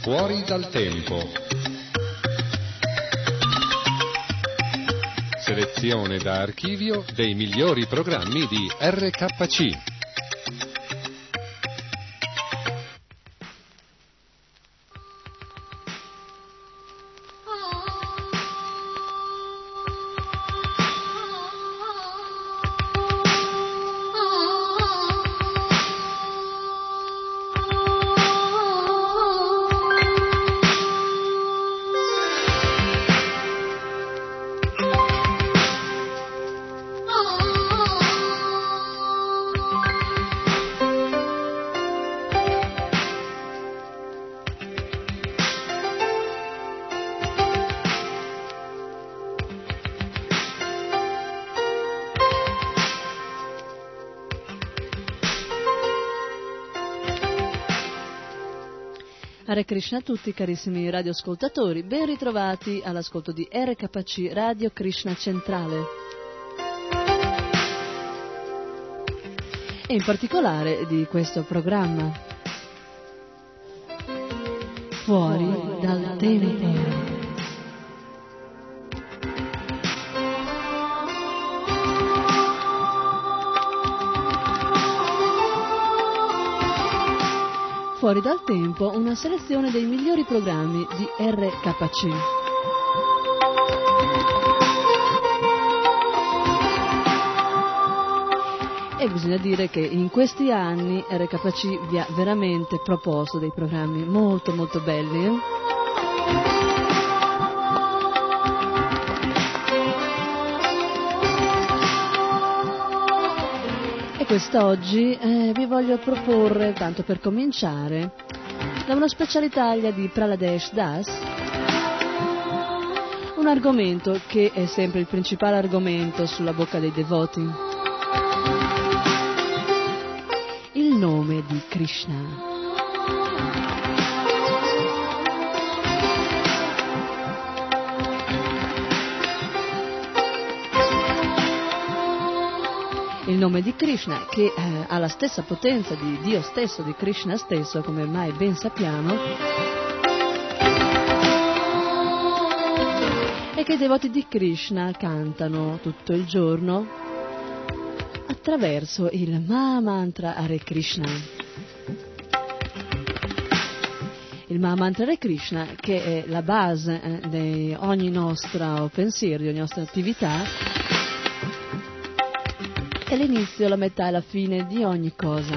Fuori dal tempo. Selezione da archivio dei migliori programmi di RKC. Hare Krishna a tutti carissimi radioascoltatori, ben ritrovati all'ascolto di RKC Radio Krishna Centrale e in particolare di questo programma Fuori dal tempo. Fuori dal tempo, una selezione dei migliori programmi di RKC. E bisogna dire che in questi anni RKC vi ha veramente proposto dei programmi molto molto belli. Quest'oggi vi voglio proporre, tanto per cominciare, da una speciale Italia di Praladesh Das, un argomento che è sempre il principale argomento sulla bocca dei devoti, il nome di Krishna. Il nome di Krishna, che ha la stessa potenza di Dio stesso, di Krishna stesso, come ormai ben sappiamo, e che i devoti di Krishna cantano tutto il giorno attraverso il Mahamantra Hare Krishna. Il Mahamantra Hare Krishna, che è la base di ogni nostro pensiero, di ogni nostra attività, è l'inizio, la metà e la fine di ogni cosa.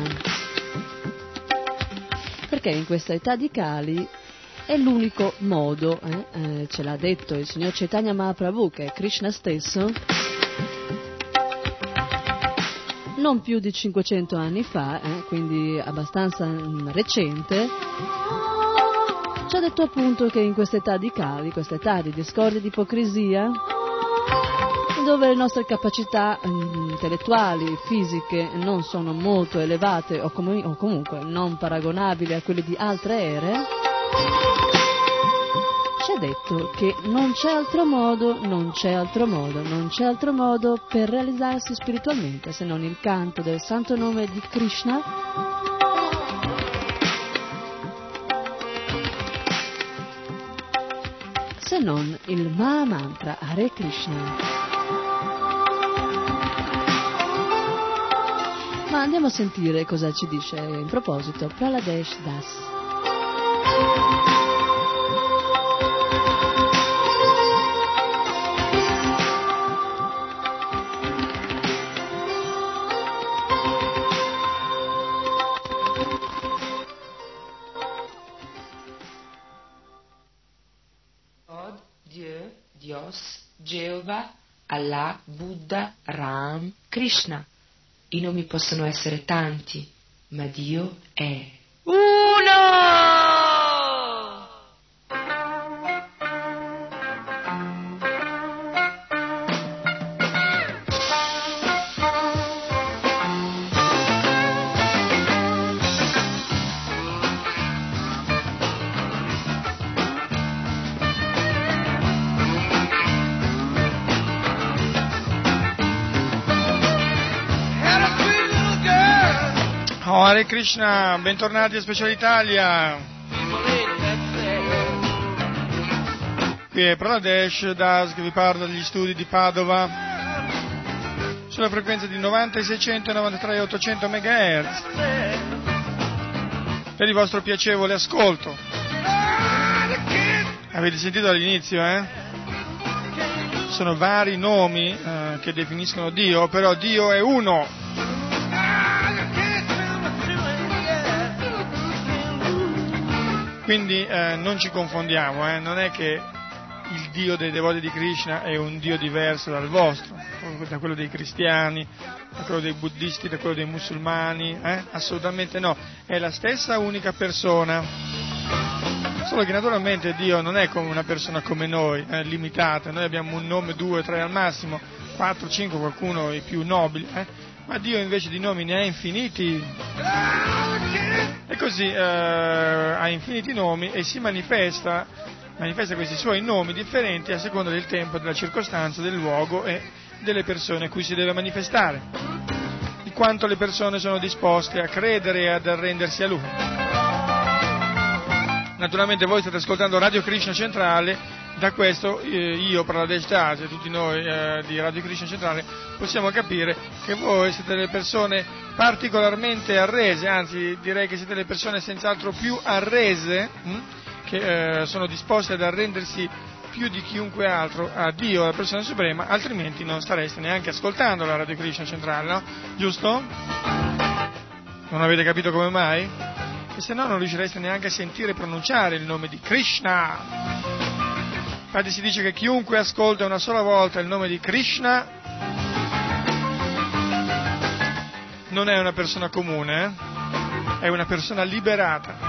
Perché in questa età di Kali è l'unico modo, ce l'ha detto il signor Chaitanya Mahaprabhu, che è Krishna stesso, non più di 500 anni fa, quindi abbastanza recente, ci ha detto appunto che in questa età di Kali, questa età di discordia e di ipocrisia, dove le nostre capacità intellettuali, fisiche non sono molto elevate o comunque non paragonabili a quelle di altre ere, ci ha detto che non c'è altro modo per realizzarsi spiritualmente se non il canto del santo nome di Krishna, se non il Mahamantra Hare Krishna. Ma andiamo a sentire cosa ci dice in proposito Praladesh Das. God, Dieu, Dios, Jehovah, Allah, Buddha, Ram, Krishna. I nomi possono essere tanti, ma Dio è uno! Hare Krishna, bentornati a Speciale Italia. Qui è Praladesh Das che vi parla degli studi di Padova sulla frequenza di 9600 e 93.800 MHz per il vostro piacevole ascolto. Avete sentito all'inizio, Sono vari nomi che definiscono Dio, però Dio è uno. Quindi non ci confondiamo, non è che il Dio dei devoti di Krishna è un Dio diverso dal vostro, da quello dei cristiani, da quello dei buddisti, da quello dei musulmani, assolutamente no, è la stessa unica persona, solo che naturalmente Dio non è come una persona come noi, limitata, noi abbiamo un nome, 2, 3 al massimo, 4, 5, qualcuno i più nobili, ma Dio invece di nomi ne ha infiniti, e così ha infiniti nomi e si manifesta questi suoi nomi differenti a seconda del tempo, della circostanza, del luogo e delle persone a cui si deve manifestare, di quanto le persone sono disposte a credere e ad arrendersi a Lui. Naturalmente voi state ascoltando Radio Krishna Centrale, da questo io, Praladesh Das e tutti noi di Radio Krishna Centrale possiamo capire che voi siete delle persone particolarmente arrese, anzi direi che siete le persone senz'altro più arrese, che sono disposte ad arrendersi più di chiunque altro a Dio, alla persona suprema, altrimenti non stareste neanche ascoltando la Radio Krishna Centrale, no? Giusto? Non avete capito come mai? E se no non riuscireste neanche a sentire pronunciare il nome di Krishna. Infatti si dice che chiunque ascolta una sola volta il nome di Krishna non è una persona comune, è una persona liberata.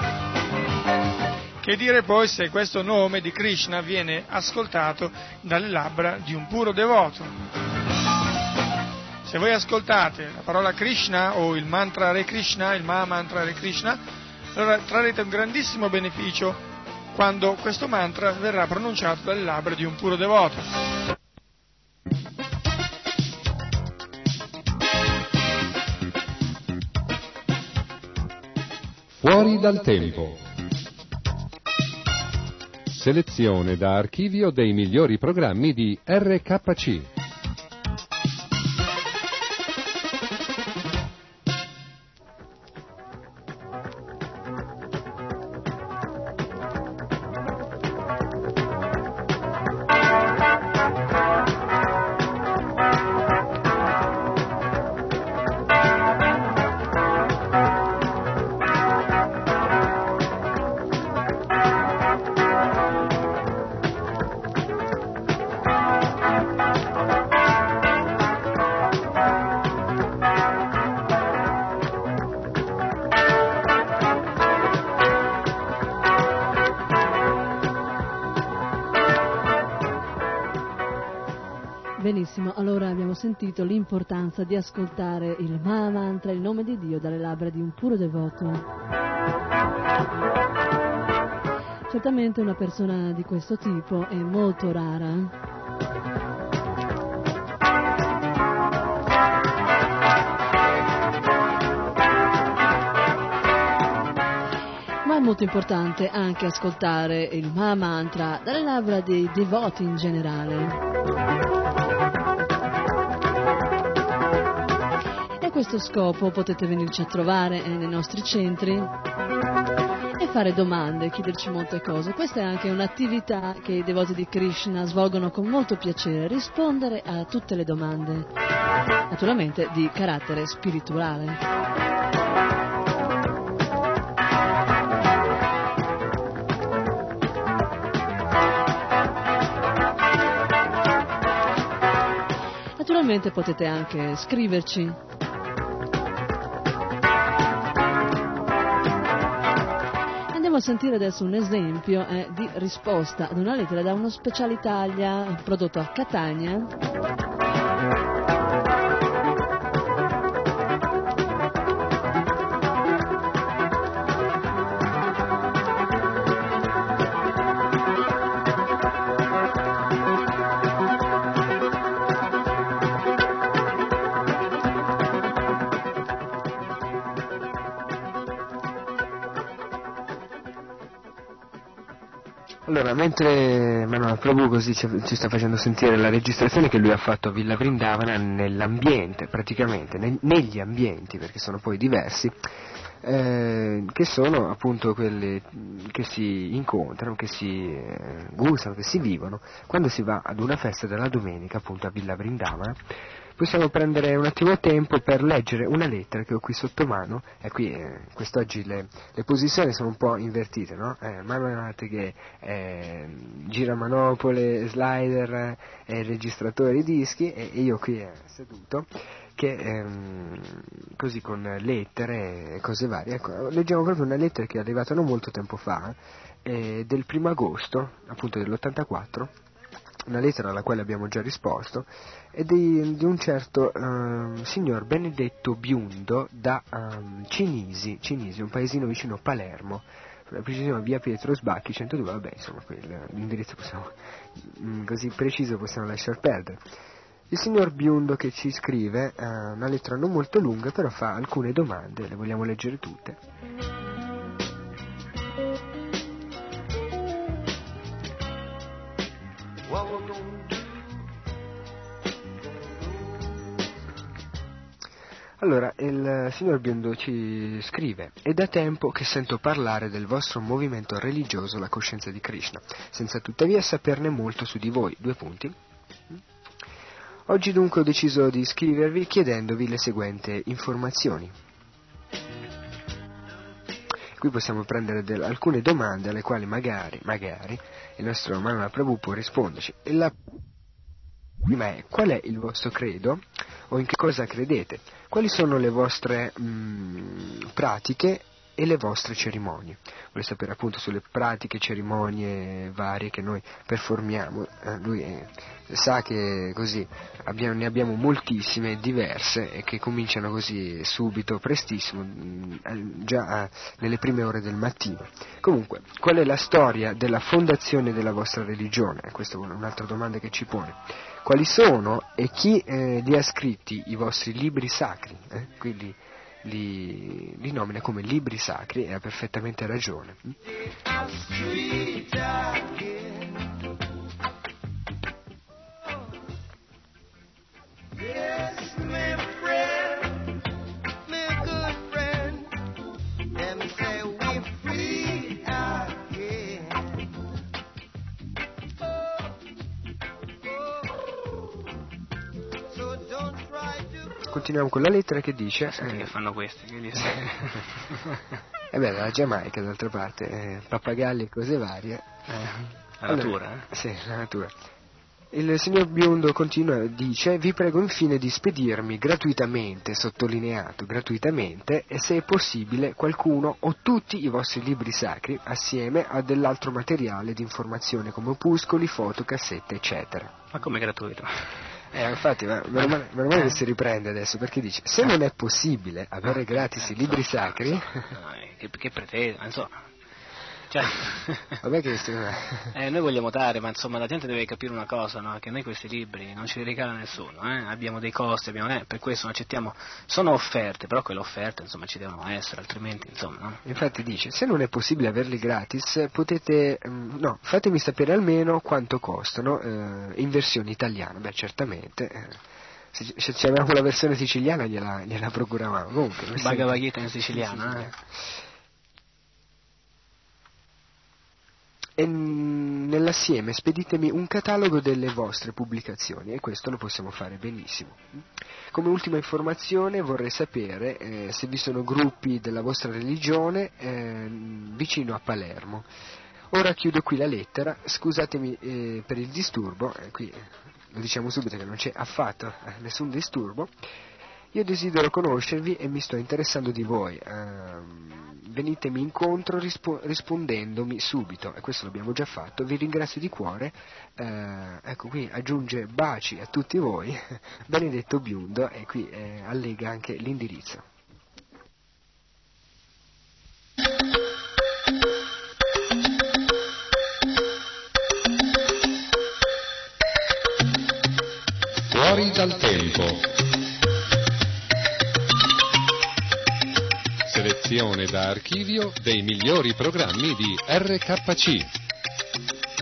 Che dire poi se questo nome di Krishna viene ascoltato dalle labbra di un puro devoto. Se voi ascoltate la parola Krishna o il mantra Hare Krishna, il Mahamantra Hare Krishna, allora trarrete un grandissimo beneficio quando questo mantra verrà pronunciato dalle labbra di un puro devoto. Fuori dal tempo. Selezione da archivio dei migliori programmi di RKC. Benissimo, allora abbiamo sentito l'importanza di ascoltare il Mahamantra, il nome di Dio, dalle labbra di un puro devoto. Certamente una persona di questo tipo è molto rara. Ma è molto importante anche ascoltare il Mahamantra dalle labbra dei devoti in generale. E a questo scopo potete venirci a trovare nei nostri centri e fare domande, chiederci molte cose. Questa è anche un'attività che i devoti di Krishna svolgono con molto piacere, rispondere a tutte le domande, naturalmente di carattere spirituale. Naturalmente potete anche scriverci. Andiamo a sentire adesso un esempio di risposta ad una lettera da uno Special Italia prodotto a Catania. Allora, mentre Manuel Prabhu così ci sta facendo sentire la registrazione che lui ha fatto a Villa Vrindavana nell'ambiente, praticamente, negli ambienti, perché sono poi diversi, che sono appunto quelli che si incontrano, che si gustano, che si vivono quando si va ad una festa della domenica appunto a Villa Vrindavana. Possiamo prendere un attimo tempo per leggere una lettera che ho qui sotto mano, e qui quest'oggi le posizioni sono un po' invertite, no? Manuel che gira manopole, slider, registratore dischi, e io qui seduto che così con lettere e cose varie. Ecco, leggiamo proprio una lettera che è arrivata non molto tempo fa, del 1 agosto appunto dell'84, una lettera alla quale abbiamo già risposto, è di un certo signor Benedetto Biundo da Cinisi, un paesino vicino Palermo, per la precisione via Pietro Sbacchi 102, vabbè, insomma l'indirizzo possiamo, così preciso possiamo lasciar perdere. Il signor Biundo che ci scrive una lettera non molto lunga, però fa alcune domande, le vogliamo leggere tutte. Allora, il signor Biondo ci scrive: è da tempo che sento parlare del vostro movimento religioso La Coscienza di Krishna, senza tuttavia saperne molto su di voi. 2 punti. Oggi dunque ho deciso di scrivervi chiedendovi le seguenti informazioni. Qui possiamo prendere alcune domande alle quali magari il nostro Manuel Prabhu può risponderci. E la prima è: qual è il vostro credo o in che cosa credete? Quali sono le vostre pratiche e le vostre cerimonie? Vuole sapere appunto sulle pratiche e cerimonie varie che noi performiamo. Lui sa che così ne abbiamo moltissime, diverse, e che cominciano così subito, prestissimo, già nelle prime ore del mattino. Comunque, qual è la storia della fondazione della vostra religione? Questa è un'altra domanda che ci pone. Quali sono e chi li ha scritti i vostri libri sacri? Quindi li nomina come libri sacri, e ha perfettamente ragione. Continuiamo con la lettera che dice... che fanno questi? Che la Giamaica d'altra parte, pappagalli e cose varie. La natura, Sì, la natura. Il signor Biondo continua e dice: vi prego infine di spedirmi gratuitamente, sottolineato gratuitamente, e se è possibile qualcuno o tutti i vostri libri sacri assieme a dell'altro materiale di informazione come opuscoli, foto, cassette, eccetera. Ma come gratuito? Infatti, meno male che si riprende adesso, perché dice: se non è possibile avere gratis i libri sacri, che pretende, insomma, cioè, vabbè che noi vogliamo dare, ma insomma la gente deve capire una cosa, no? Che noi questi libri non ce li regala nessuno, abbiamo dei costi, per questo non accettiamo, sono offerte, però quelle offerte insomma ci devono essere, altrimenti insomma, no? Infatti dice: se non è possibile averli gratis, potete, fatemi sapere almeno quanto costano in versione italiana. Beh, certamente, se avevamo la versione siciliana gliela procuravamo. Comunque, Bhagavad Gita in siciliano, E nell'assieme speditemi un catalogo delle vostre pubblicazioni, e questo lo possiamo fare benissimo. Come ultima informazione vorrei sapere se vi sono gruppi della vostra religione vicino a Palermo. Ora chiudo qui la lettera, scusatemi per il disturbo, qui lo diciamo subito che non c'è affatto nessun disturbo. Io desidero conoscervi e mi sto interessando di voi. Venitemi incontro rispondendomi subito, e questo l'abbiamo già fatto. Vi ringrazio di cuore. Ecco, qui aggiunge baci a tutti voi, Benedetto Biundo, e qui allega anche l'indirizzo. Fuori dal tempo. Selezione da archivio dei migliori programmi di RKC.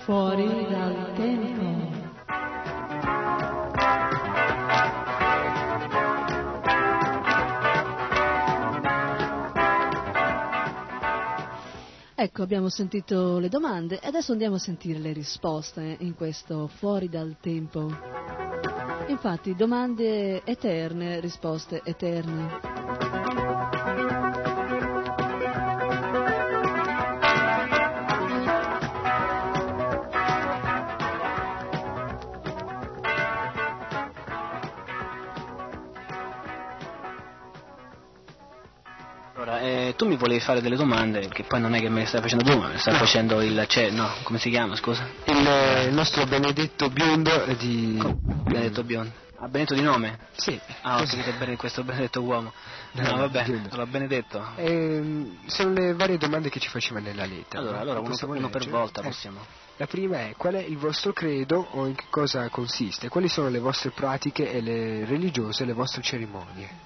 Fuori dal tempo. Ecco, abbiamo sentito le domande e adesso andiamo a sentire le risposte in questo Fuori dal tempo. Infatti, domande eterne, risposte eterne. Tu mi volevi fare delle domande, che poi non è che me le stai facendo tu, ma me le stai facendo come si chiama, scusa? Il nostro Benedetto Biondo Benedetto Biondo. Ah, Benedetto di nome? Sì. Ah, ho capito bene, questo Benedetto uomo. No, vabbè, allora Benedetto. Sono le varie domande che ci faceva nella lettera. Allora uno per volta possiamo. La prima è: qual è il vostro credo o in che cosa consiste? Quali sono le vostre pratiche e le religiose, le vostre cerimonie?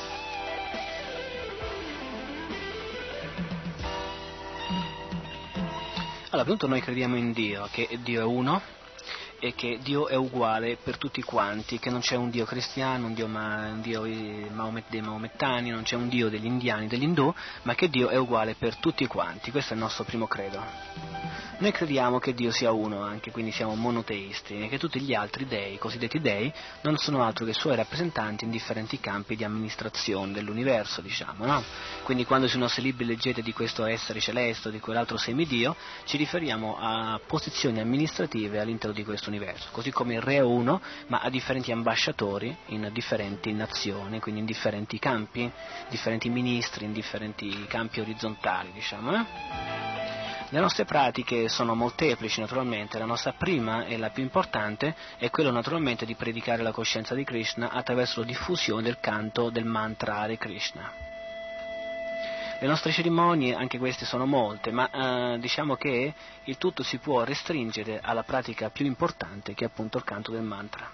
Allora, appunto noi crediamo in Dio, che Dio è uno e che Dio è uguale per tutti quanti, che non c'è un Dio cristiano, un Dio dei maomettani, non c'è un Dio degli indiani, degli indù, ma che Dio è uguale per tutti quanti. Questo è il nostro primo credo. Noi crediamo che Dio sia uno anche, quindi siamo monoteisti, e che tutti gli altri dei, cosiddetti dei, non sono altro che suoi rappresentanti in differenti campi di amministrazione dell'universo, diciamo, no? Quindi quando sui nostri libri leggete di questo essere celeste o di quell'altro semidio, ci riferiamo a posizioni amministrative all'interno di questo universo, così come il Re è uno, ma ha differenti ambasciatori in differenti nazioni, quindi in differenti campi, differenti ministri, in differenti campi orizzontali, diciamo, Le nostre pratiche sono molteplici naturalmente, la nostra prima e la più importante è quella naturalmente di predicare la coscienza di Krishna attraverso la diffusione del canto del mantra Hare Krishna. Le nostre cerimonie, anche queste sono molte, ma diciamo che il tutto si può restringere alla pratica più importante, che è appunto il canto del mantra.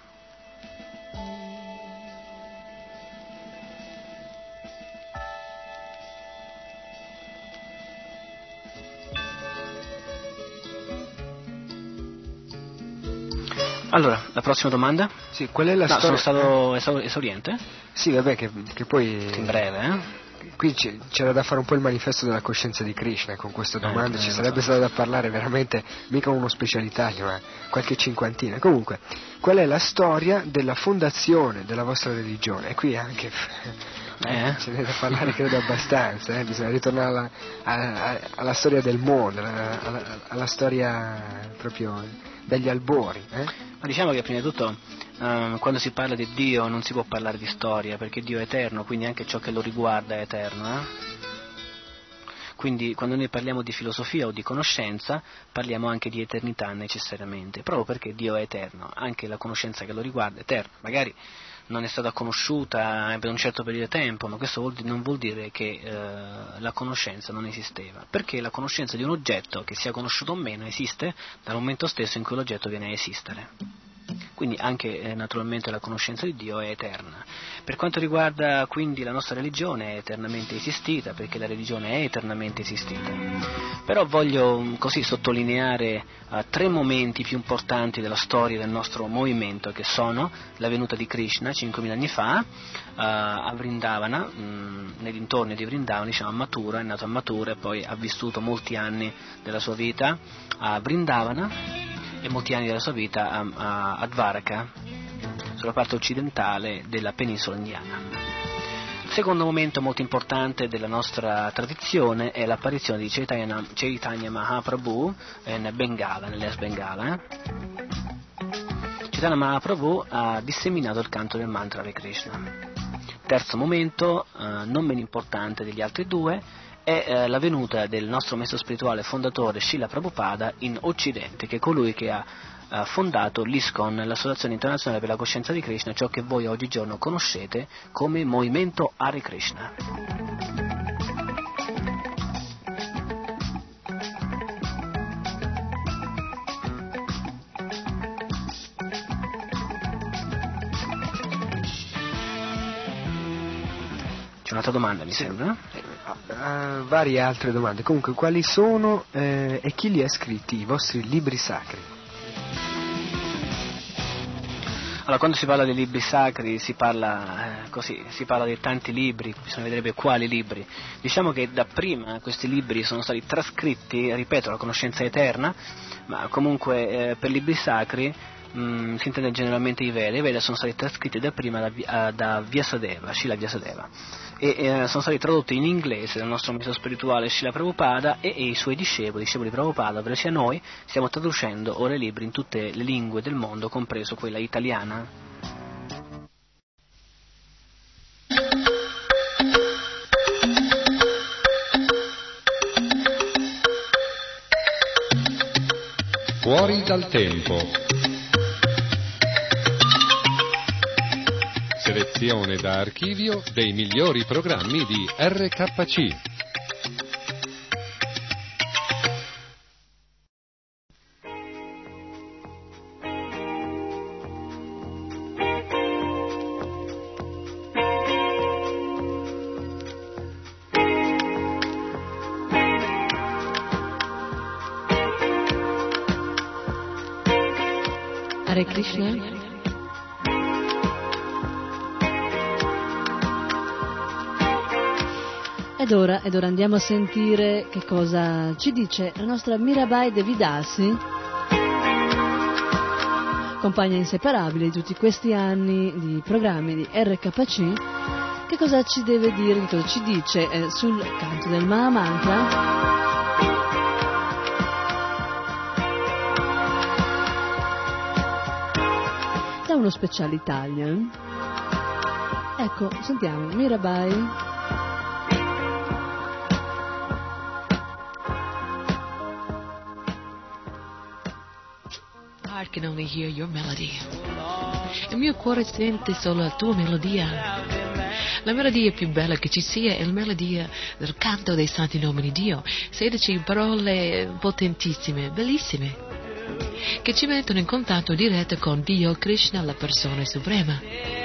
Allora, la prossima domanda? Sì, qual è la storia? Sono stato esauriente? Sì, vabbè, che poi... In breve, Qui c'era da fare un po' il manifesto della coscienza di Krishna con questa domanda, ci sarebbe stato da parlare veramente, mica uno special Italia, ma qualche cinquantina. Comunque, qual è la storia della fondazione della vostra religione? E qui anche ce n'è da parlare credo abbastanza, bisogna ritornare alla storia del mondo, alla storia proprio degli albori. Ma diciamo che prima di tutto quando si parla di Dio non si può parlare di storia, perché Dio è eterno, quindi anche ciò che lo riguarda è eterno. Quindi quando noi parliamo di filosofia o di conoscenza parliamo anche di eternità necessariamente, proprio perché Dio è eterno, anche la conoscenza che lo riguarda è eterna. Magari non è stata conosciuta per un certo periodo di tempo, ma questo non vuol dire che la conoscenza non esisteva, perché la conoscenza di un oggetto, che sia conosciuto o meno, esiste dal momento stesso in cui l'oggetto viene a esistere. Quindi anche naturalmente la conoscenza di Dio è eterna. Per quanto riguarda quindi la nostra religione, è eternamente esistita, perché la religione è eternamente esistita. Però voglio così sottolineare 3 momenti più importanti della storia del nostro movimento, che sono la venuta di Krishna 5.000 anni fa a Vrindavana, nei dintorni di Vrindavana, diciamo a Mathura, è nato a Mathura e poi ha vissuto molti anni della sua vita a Vrindavana e molti anni della sua vita a Dvaraka, sulla parte occidentale della penisola indiana. Il secondo momento molto importante della nostra tradizione è l'apparizione di Chaitanya Mahaprabhu in Bengala, nell'Est Bengala. Chaitanya Mahaprabhu ha disseminato il canto del mantra Hare Krishna. Terzo momento, non meno importante degli altri 2, è la venuta del nostro maestro spirituale fondatore Srila Prabhupada in Occidente, che è colui che ha fondato l'ISKCON, l'Associazione Internazionale per la Coscienza di Krishna, ciò che voi oggigiorno conoscete come Movimento Hare Krishna. C'è un'altra domanda, mi sembra? varie altre domande. Comunque, quali sono e chi li ha scritti i vostri libri sacri? Allora, quando si parla di libri sacri si parla di tanti libri, bisogna vedere quali libri. Diciamo che dapprima questi libri sono stati trascritti, ripeto, la conoscenza eterna, ma comunque per libri sacri si intende generalmente i Veda. I Veda sono stati trascritti dapprima da Vyasadeva, Srila Vyasadeva, e sono stati tradotti in inglese dal nostro maestro spirituale Srila Prabhupada e i suoi discepoli di Prabhupada, ovvero sia noi, stiamo traducendo ora i libri in tutte le lingue del mondo, compreso quella italiana. Fuori dal tempo. Selezione da archivio dei migliori programmi di RKC. Hare Krishna. Ed ora andiamo a sentire che cosa ci dice la nostra Mirabai Devidasi, compagna inseparabile di tutti questi anni di programmi di RKC. Che cosa ci deve dire, che cosa ci dice sul canto del Mahamantra? Da uno speciale Italian. Ecco, sentiamo, Mirabai. heart can only hear your melody. Il mio cuore sente solo la tua melodia. La melodia più bella che ci sia è la melodia del canto dei santi nomi di Dio. 16 parole potentissime, bellissime, che ci mettono in contatto diretto con Dio, Krishna, la persona suprema.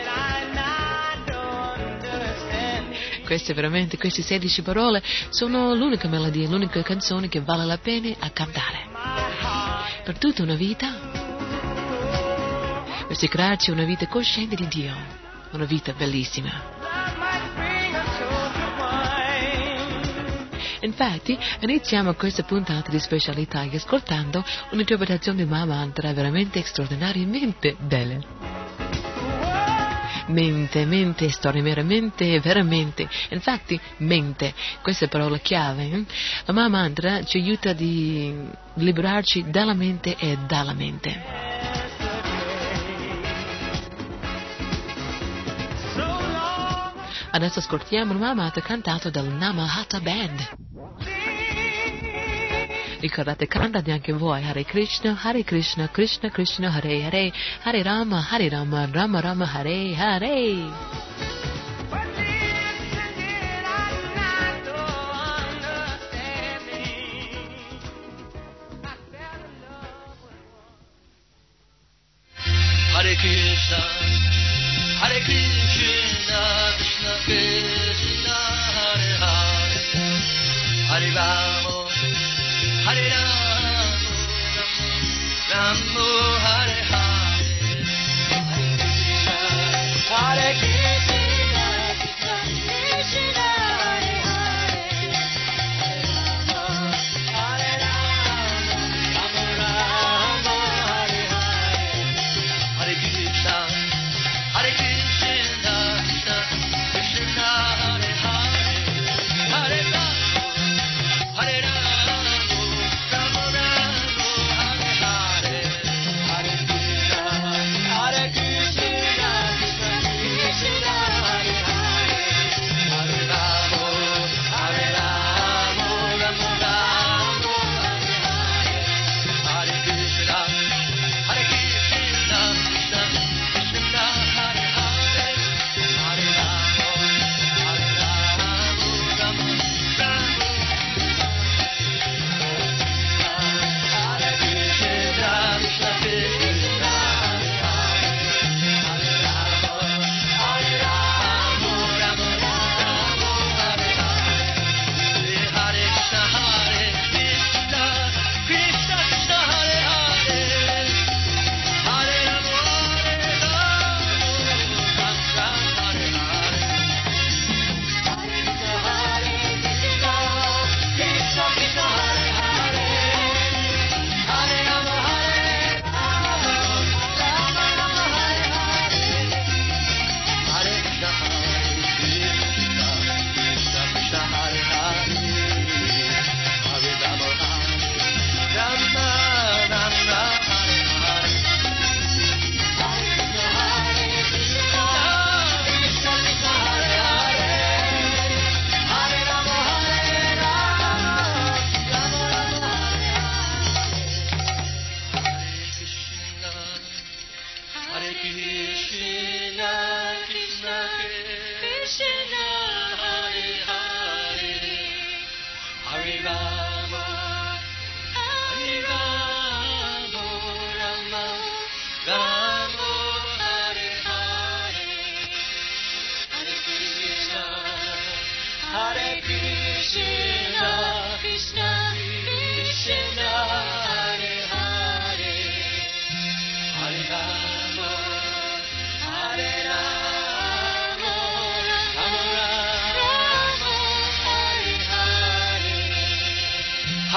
Queste 16 parole sono l'unica melodia, l'unica canzone che vale la pena a cantare. Per tutta una vita, per crearci una vita cosciente di Dio, una vita bellissima. Infatti, iniziamo questa puntata di specialità ascoltando un'interpretazione di Mahamantra veramente straordinariamente bella. Mente, straordinariamente, veramente. Infatti, mente, questa è la parola chiave. La Mahamantra ci aiuta a liberarci dalla mente e dalla mente. Adesso ascoltiamo il Mahamantra cantato dal Namahata Band. Ricordate, cantate anche voi Hare Krishna, Krishna Krishna, Hare Hare, Hare Rama, Rama Rama, Hare Hare. Hare Krishna, Krishna Krishna, Hare Hare, Hare Rama, Hare Rama, Rama Hare Hare, Hare Krishna, Krishna Hare Hare, Hare Rama, Rama Hare Hare, Hare Krishna, Krishna Krishna Hare Hare, Hare Rama, Hare Rama, Rama Rama Hare Hare, Hare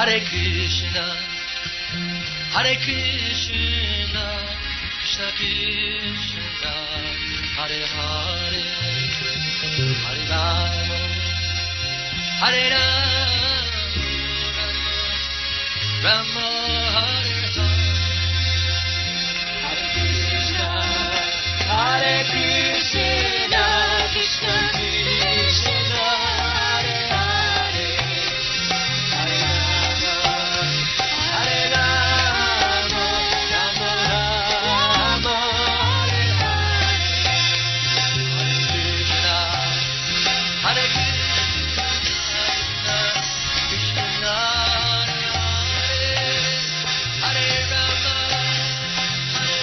Hare Krishna, Hare Krishna, Krishna Krishna, Hare Hare, Hare Rama, Hare Rama, Rama Hare Hare. Hare Krishna, Hare Krishna, Krishna Krishna, Hare Hare, Hare Rama, Hare Rama, Rama Rama, Hare Hare. Hare Krishna, Hare Krishna, Krishna Hare Hare, Hare Rama, Hare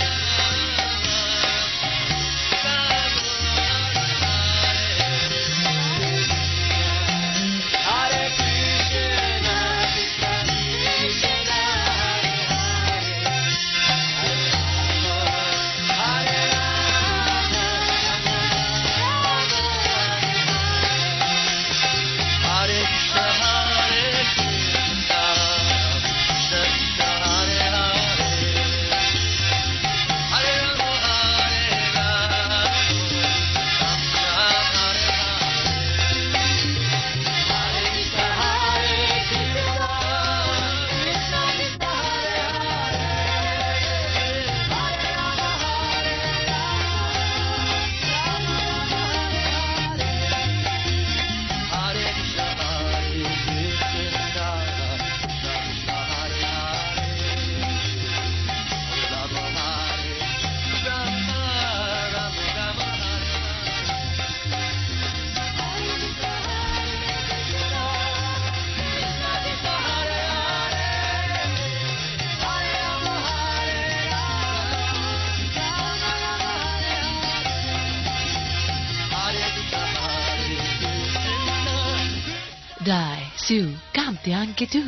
Dai, su, canti anche tu.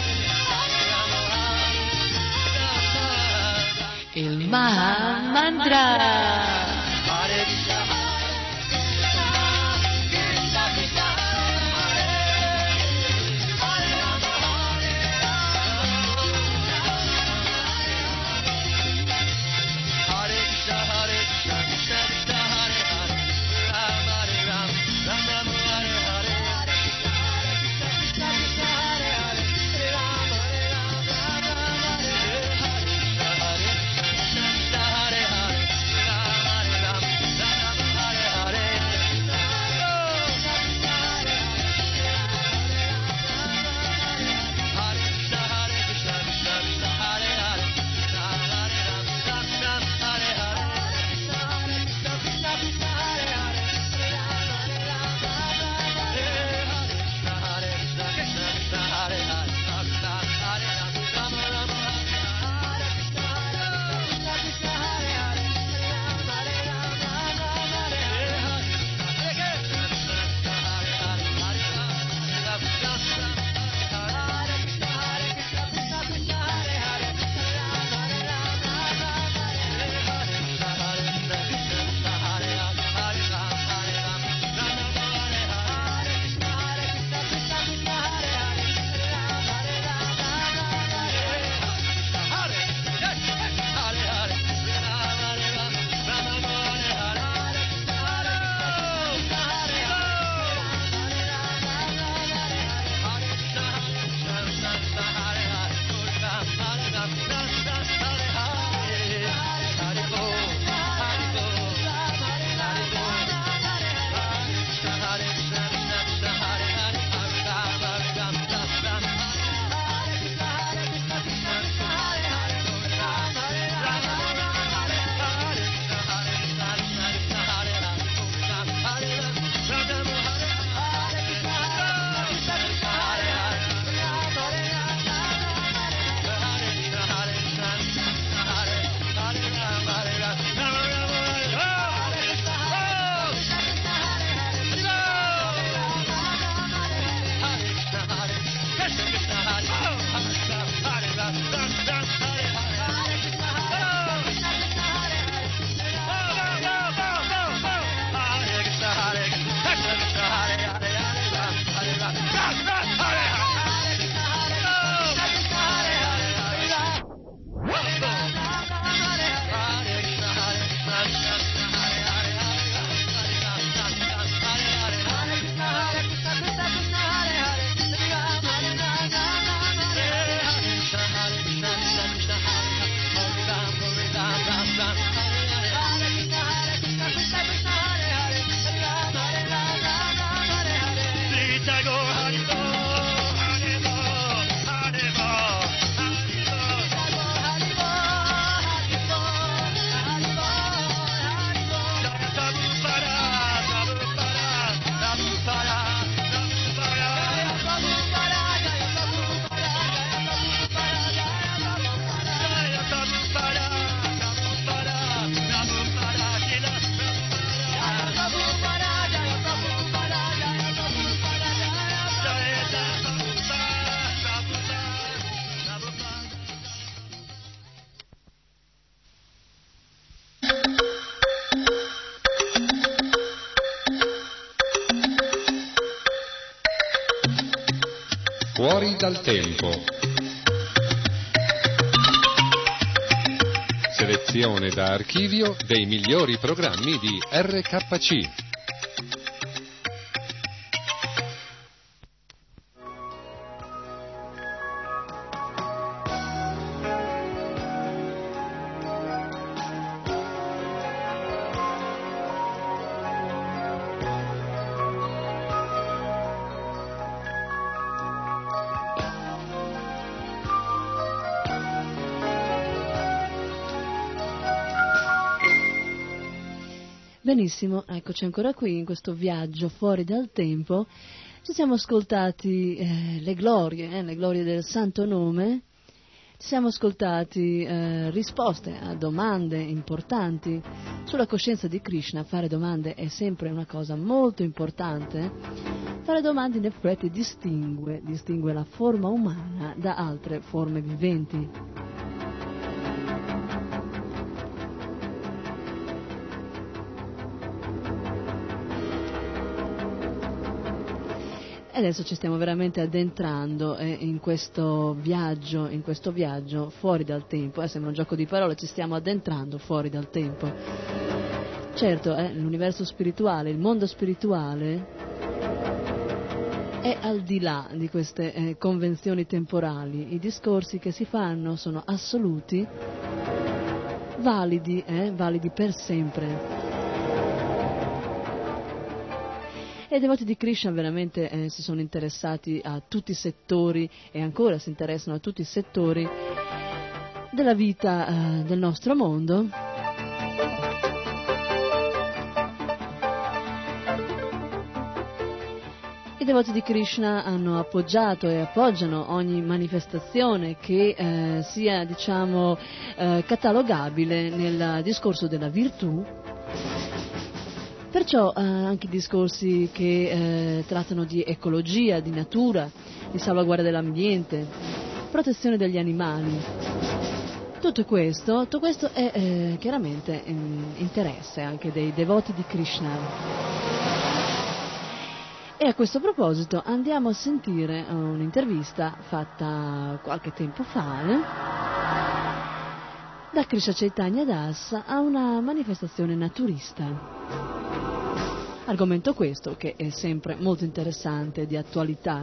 Il Maha Mantra. Fuori dal tempo. Selezione da archivio dei migliori programmi di RKC. Benissimo, eccoci ancora qui in questo viaggio fuori dal tempo. Ci siamo ascoltati le glorie del Santo Nome, ci siamo ascoltati risposte a domande importanti sulla coscienza di Krishna. Fare domande è sempre una cosa molto importante. Fare domande in effetti distingue la forma umana da altre forme viventi. Adesso ci stiamo veramente addentrando in questo viaggio fuori dal tempo. Sembra un gioco di parole, ci stiamo addentrando fuori dal tempo. Certo, l'universo spirituale, il mondo spirituale è al di là di queste convenzioni temporali. I discorsi che si fanno sono assoluti, validi per sempre. E i devoti di Krishna veramente si sono interessati a tutti i settori e ancora si interessano a tutti i settori della vita del nostro mondo. I devoti di Krishna hanno appoggiato e appoggiano ogni manifestazione che sia, catalogabile nel discorso della virtù. Perciò anche i discorsi che trattano di ecologia, di natura, di salvaguardia dell'ambiente, protezione degli animali, tutto questo è chiaramente interesse anche dei devoti di Krishna. E a questo proposito andiamo a sentire un'intervista fatta qualche tempo fa da Krishna Chaitanya Das a una manifestazione naturista. Argomento questo che è sempre molto interessante, di attualità.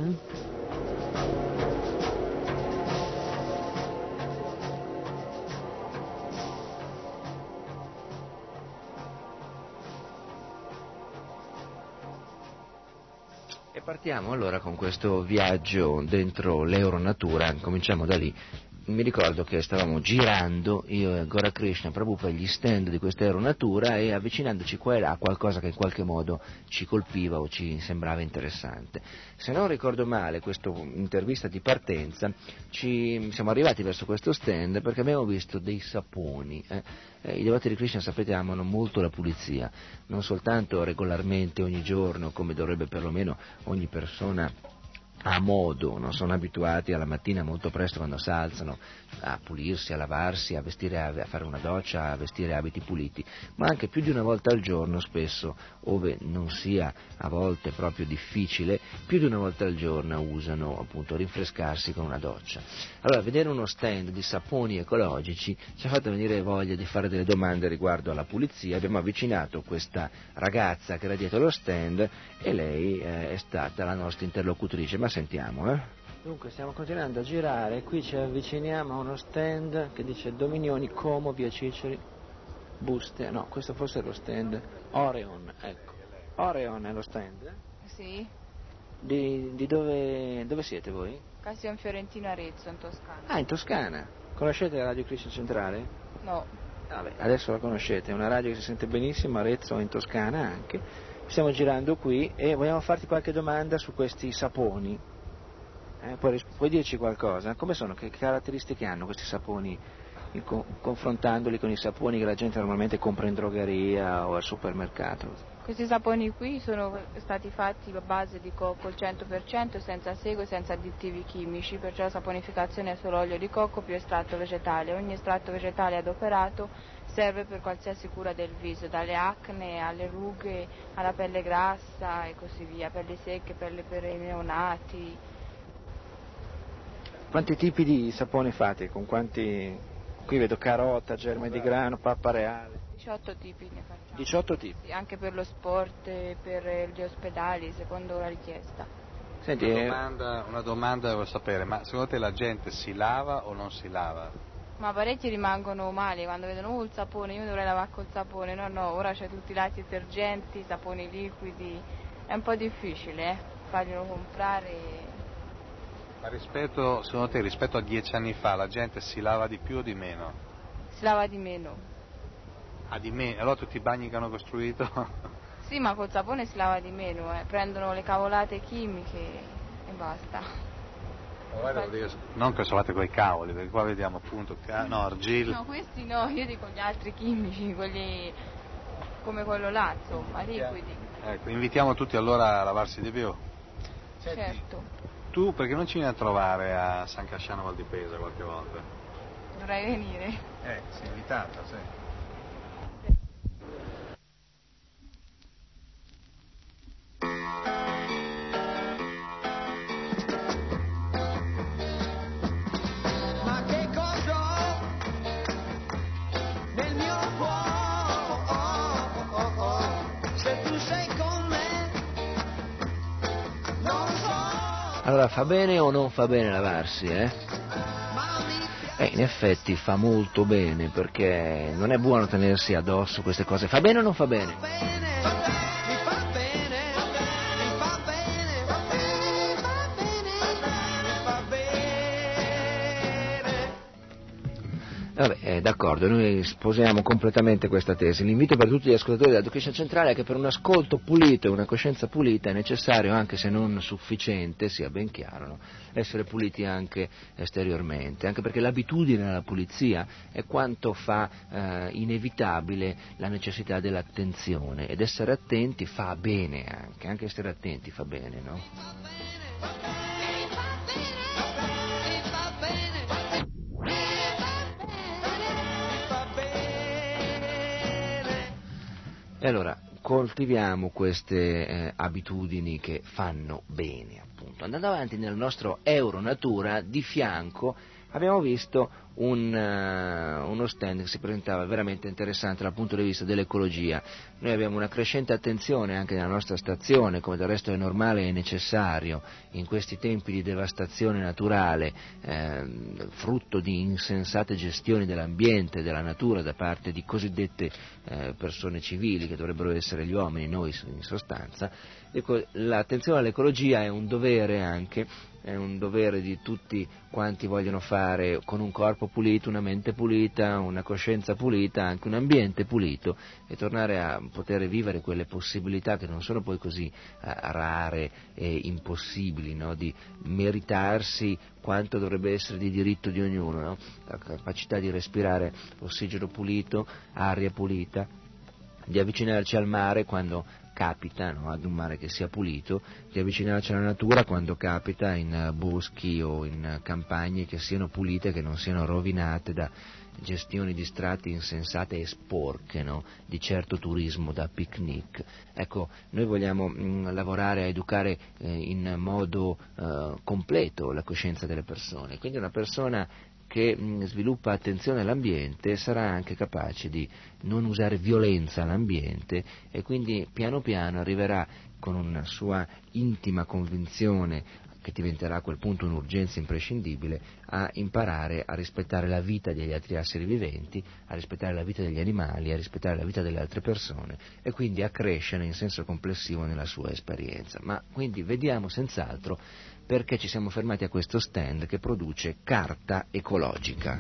E partiamo allora con questo viaggio dentro l'Euronatura, cominciamo da lì. Mi ricordo che stavamo girando, io e Gora Krishna Prabhupada, gli stand di questa Aeronatura e avvicinandoci qua e là a qualcosa che in qualche modo ci colpiva o ci sembrava interessante. Se non ricordo male, questa intervista di partenza, siamo arrivati verso questo stand perché abbiamo visto dei saponi. I devoti di Krishna, sapete, amano molto la pulizia, non soltanto regolarmente ogni giorno, come dovrebbe perlomeno ogni persona a modo, non sono abituati alla mattina molto presto quando si alzano a pulirsi, a lavarsi, a vestire, a fare una doccia, a vestire abiti puliti, ma anche più di una volta al giorno, spesso, ove non sia a volte proprio difficile, più di una volta al giorno usano appunto rinfrescarsi con una doccia. Allora, vedere uno stand di saponi ecologici ci ha fatto venire voglia di fare delle domande riguardo alla pulizia. Abbiamo avvicinato questa ragazza che era dietro lo stand e lei è stata la nostra interlocutrice. Ma sentiamo, Dunque, stiamo continuando a girare, qui ci avviciniamo a uno stand che dice Dominioni, Como, via Ciceri, buste, no, questo forse è lo stand, Orion, ecco, Orion è lo stand? Sì. Di dove siete voi? Castione Fiorentino, Arezzo, in Toscana. Ah, in Toscana, conoscete la Radio Krishna Centrale? No. Vabbè, adesso la conoscete, è una radio che si sente benissimo, Arezzo, in Toscana anche. Stiamo girando qui e vogliamo farti qualche domanda su questi saponi. Puoi dirci qualcosa? Come sono? Che caratteristiche hanno questi saponi, confrontandoli con i saponi che la gente normalmente compra in drogheria o al supermercato? Questi saponi qui sono stati fatti a base di cocco al 100%, senza sego e senza additivi chimici, perciò la saponificazione è solo olio di cocco più estratto vegetale. Ogni estratto vegetale adoperato serve per qualsiasi cura del viso, dalle acne alle rughe, alla pelle grassa e così via, pelli secche, pelle per i neonati. Quanti tipi di sapone fate? Con quanti? Qui vedo carota, germe di grano, pappa reale. 18 tipi ne facciamo. 18 tipi? Sì, anche per lo sport, per gli ospedali, secondo la richiesta. Senti, Una domanda devo sapere, ma secondo te la gente si lava o non si lava? Ma parecchi rimangono male quando vedono il sapone, io mi dovrei lavare col sapone, no, ora c'è tutti i lati detergenti, saponi liquidi, è un po' difficile farglielo comprare. Ma secondo te rispetto a 10 anni fa la gente si lava di più o di meno? Si lava di meno. Ah, di meno? Allora tutti i bagni che hanno costruito? Sì, ma col sapone si lava di meno, prendono le cavolate chimiche e basta. Non che salvate coi cavoli, perché qua vediamo appunto argilla. No, questi no, io dico gli altri chimici, quelli come quello là, insomma, liquidi. Ecco, invitiamo tutti allora a lavarsi di più. Certo. Tu perché non ci vieni a trovare a San Casciano Val di Pesa qualche volta? Dovrei venire. Sei invitata, sì. Allora, fa bene o non fa bene lavarsi, in effetti fa molto bene, perché non è buono tenersi addosso queste cose. Fa bene o non fa bene? Vabbè, d'accordo, noi sposiamo completamente questa tesi. L'invito per tutti gli ascoltatori della Education Centrale è che per un ascolto pulito e una coscienza pulita è necessario, anche se non sufficiente, sia ben chiaro, no? Essere puliti anche esteriormente, anche perché l'abitudine alla pulizia è quanto fa inevitabile la necessità dell'attenzione, ed essere attenti fa bene anche essere attenti fa bene, no? E allora coltiviamo queste abitudini che fanno bene, appunto. Andando avanti nel nostro Euronatura, di fianco abbiamo visto uno stand che si presentava veramente interessante dal punto di vista dell'ecologia. Noi abbiamo una crescente attenzione anche nella nostra stazione, come del resto è normale e necessario in questi tempi di devastazione naturale, frutto di insensate gestioni dell'ambiente e della natura da parte di cosiddette persone civili, che dovrebbero essere gli uomini, noi in sostanza. Ecco, l'attenzione all'ecologia è un dovere anche, è un dovere di tutti quanti vogliono fare con un corpo pulito, una mente pulita, una coscienza pulita, anche un ambiente pulito, e tornare a poter vivere quelle possibilità che non sono poi così rare e impossibili, no? Di meritarsi quanto dovrebbe essere di diritto di ognuno, no? La capacità di respirare ossigeno pulito, aria pulita, di avvicinarci al mare quando capita, no, ad un mare che sia pulito, di avvicinarci alla natura quando capita in boschi o in campagne che siano pulite, che non siano rovinate da gestioni distratte, insensate e sporche, no, di certo turismo da picnic. Ecco, noi vogliamo lavorare a educare in modo completo la coscienza delle persone, quindi una persona che sviluppa attenzione all'ambiente sarà anche capace di non usare violenza all'ambiente, e quindi piano piano arriverà, con una sua intima convinzione che diventerà a quel punto un'urgenza imprescindibile, a imparare a rispettare la vita degli altri esseri viventi, a rispettare la vita degli animali, a rispettare la vita delle altre persone, e quindi a crescere in senso complessivo nella sua esperienza. Ma quindi vediamo senz'altro perché ci siamo fermati a questo stand che produce carta ecologica.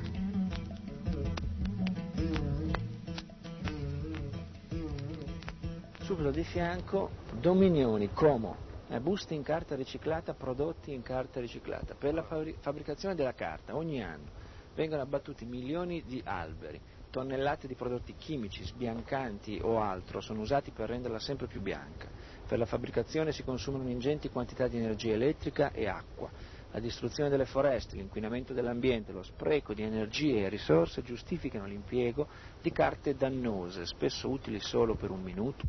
Subito di fianco Dominioni, Como, buste in carta riciclata, prodotti in carta riciclata. Per la fabbricazione della carta ogni anno vengono abbattuti milioni di alberi, tonnellate di prodotti chimici, sbiancanti o altro sono usati per renderla sempre più bianca. Per la fabbricazione si consumano ingenti quantità di energia elettrica e acqua. La distruzione delle foreste, l'inquinamento dell'ambiente, lo spreco di energie e risorse giustificano l'impiego di carte dannose, spesso utili solo per un minuto.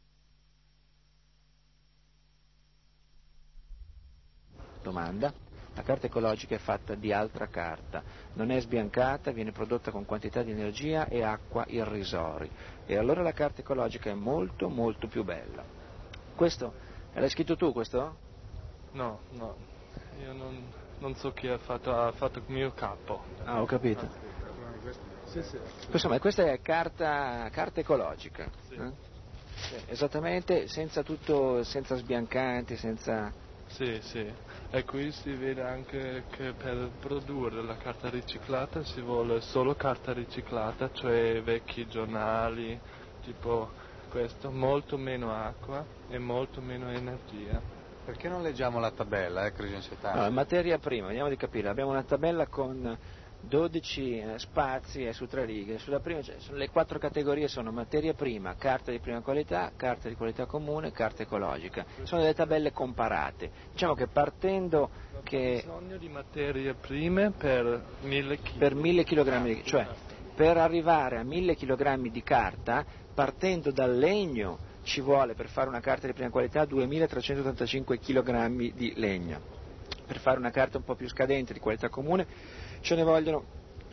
Domanda? La carta ecologica è fatta di altra carta, non è sbiancata, viene prodotta con quantità di energia e acqua irrisori. E allora la carta ecologica è molto molto più bella. Questo, l'hai scritto tu questo? No, io non so chi ha fatto il mio capo. Ah, ho capito. Sì. Insomma, questa è carta ecologica. Sì. Esattamente, senza sbiancanti, senza... Sì, e qui si vede anche che per produrre la carta riciclata si vuole solo carta riciclata, cioè vecchi giornali, tipo questo, molto meno acqua e molto meno energia. Perché non leggiamo la tabella, Cristian Setani? No, materia prima, vediamo di capire, abbiamo una tabella con 12 spazi e su 3 righe. Sulla prima, le 4 categorie sono materia prima, carta di prima qualità, carta di qualità comune, carta ecologica. Sono delle tabelle comparate. Diciamo che partendo che... Abbiamo bisogno di materie prime per 1000 kg. Per 1000 kg, cioè per arrivare a 1000 kg di carta, partendo dal legno, ci vuole per fare una carta di prima qualità 2385 kg di legno. Per fare una carta un po' più scadente di qualità comune ce ne vogliono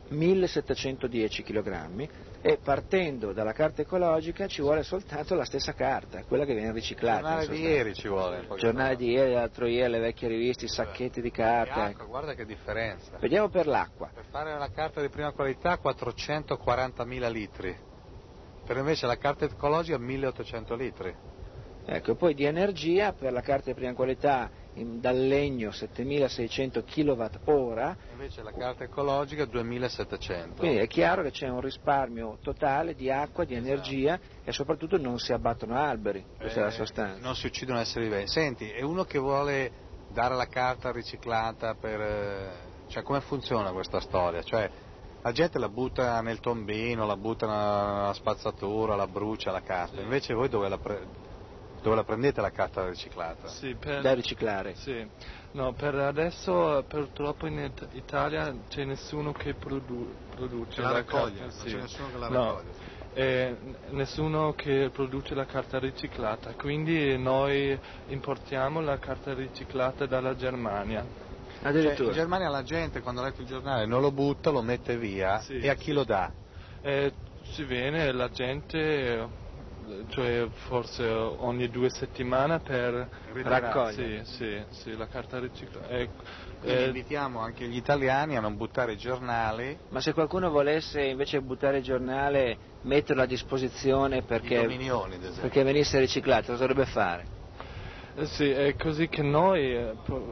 1710 kg e partendo dalla carta ecologica ci vuole soltanto la stessa carta, quella che viene riciclata. Giornale di ieri ci vuole. Giornale di ieri, l'altro ieri, le vecchie riviste, i sacchetti di carta. Acqua, guarda che differenza. Vediamo per l'acqua. Per fare una carta di prima qualità 440.000 litri, per invece la carta ecologica 1.800 litri. Ecco, poi di energia per la carta di prima qualità dal legno 7600 kWh. Invece la carta ecologica 2700. Quindi è chiaro che c'è un risparmio totale di acqua, di energia e soprattutto non si abbattono alberi, questa è la sostanza. Non si uccidono esseri vivi. Senti, è uno che vuole dare la carta riciclata cioè come funziona questa storia? Cioè la gente la butta nel tombino, la butta nella spazzatura, la brucia la carta, invece voi dove la prendete la carta riciclata? Sì, da riciclare? Sì, no, per adesso purtroppo in Italia c'è nessuno che produce la raccoglie, carta, sì. non c'è nessuno che la raccoglie. raccoglie. Nessuno che produce la carta riciclata, quindi noi importiamo la carta riciclata dalla Germania. Cioè, in Germania la gente quando ha letto il giornale non lo butta, lo mette via, sì. E a chi lo dà? Si viene la gente, cioè forse ogni 2 settimane per raccogliere. Sì, la carta riciclata. Quindi invitiamo anche gli italiani a non buttare i giornali. Ma se qualcuno volesse invece buttare il giornale, metterlo a disposizione perché venisse riciclato, cosa dovrebbe fare? Sì, è così che noi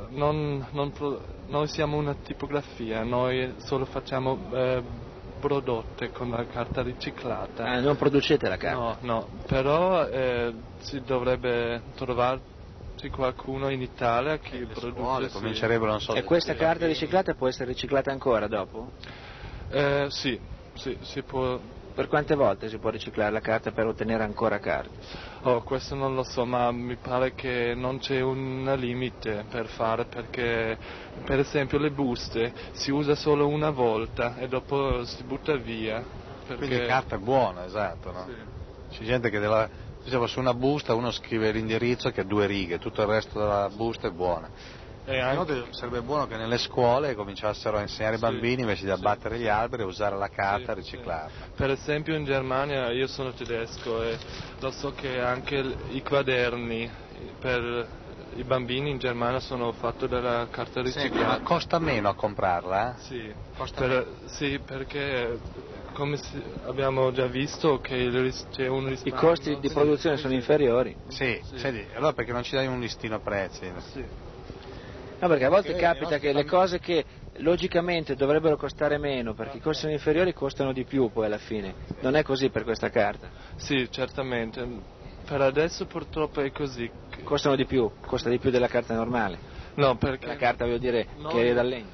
siamo una tipografia, noi solo facciamo prodotte con la carta riciclata. Ah, non producete la carta? No, però si dovrebbe trovarci qualcuno in Italia che produce. Scuole, comincerebbero, non so. E questa carta riciclata può essere riciclata ancora dopo? Sì, si può. Per quante volte si può riciclare la carta per ottenere ancora carta? Questo non lo so, ma mi pare che non c'è un limite per fare, perché per esempio le buste si usa solo una volta e dopo si butta via. Quindi carta è buona, esatto, no? Sì. C'è gente che diceva su una busta uno scrive l'indirizzo che ha 2 righe, tutto il resto della busta è buona. Sarebbe buono che nelle scuole cominciassero a insegnare ai bambini invece di abbattere gli alberi a usare la carta riciclata. Per esempio in Germania, io sono tedesco e lo so che anche i quaderni per i bambini in Germania sono fatti dalla carta riciclata. Ma costa meno a comprarla? Sì, Sì, perché come abbiamo già visto che c'è un risparmio. I costi di produzione sono inferiori. Sì. Senti, allora perché non ci dai un listino prezzi? Sì. No, perché a volte capita che le cose che logicamente dovrebbero costare meno perché costano inferiori costano di più poi alla fine. Non è così per questa carta? Sì, certamente. Per adesso purtroppo è così. Costano di più? Costa di più della carta normale? No, perché... La carta voglio dire che è da legno.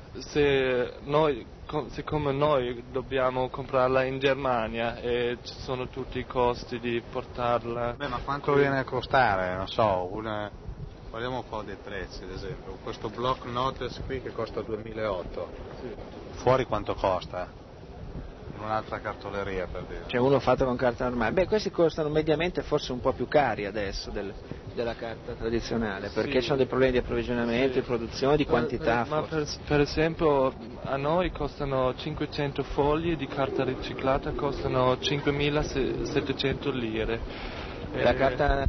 Siccome noi dobbiamo comprarla in Germania e ci sono tutti i costi di portarla... Ma quanto viene a costare? Non so, parliamo un po' dei prezzi, ad esempio. Questo block notice qui che costa 2008. Sì. Fuori quanto costa? un'altra cartoleria, per dire. Cioè uno fatto con carta normale. Beh, questi costano mediamente forse un po' più cari adesso della carta tradizionale, perché ci sono dei problemi di approvvigionamento, di produzione, di quantità. Ma per esempio a noi costano 500 fogli di carta riciclata, costano 5.700 lire. La carta...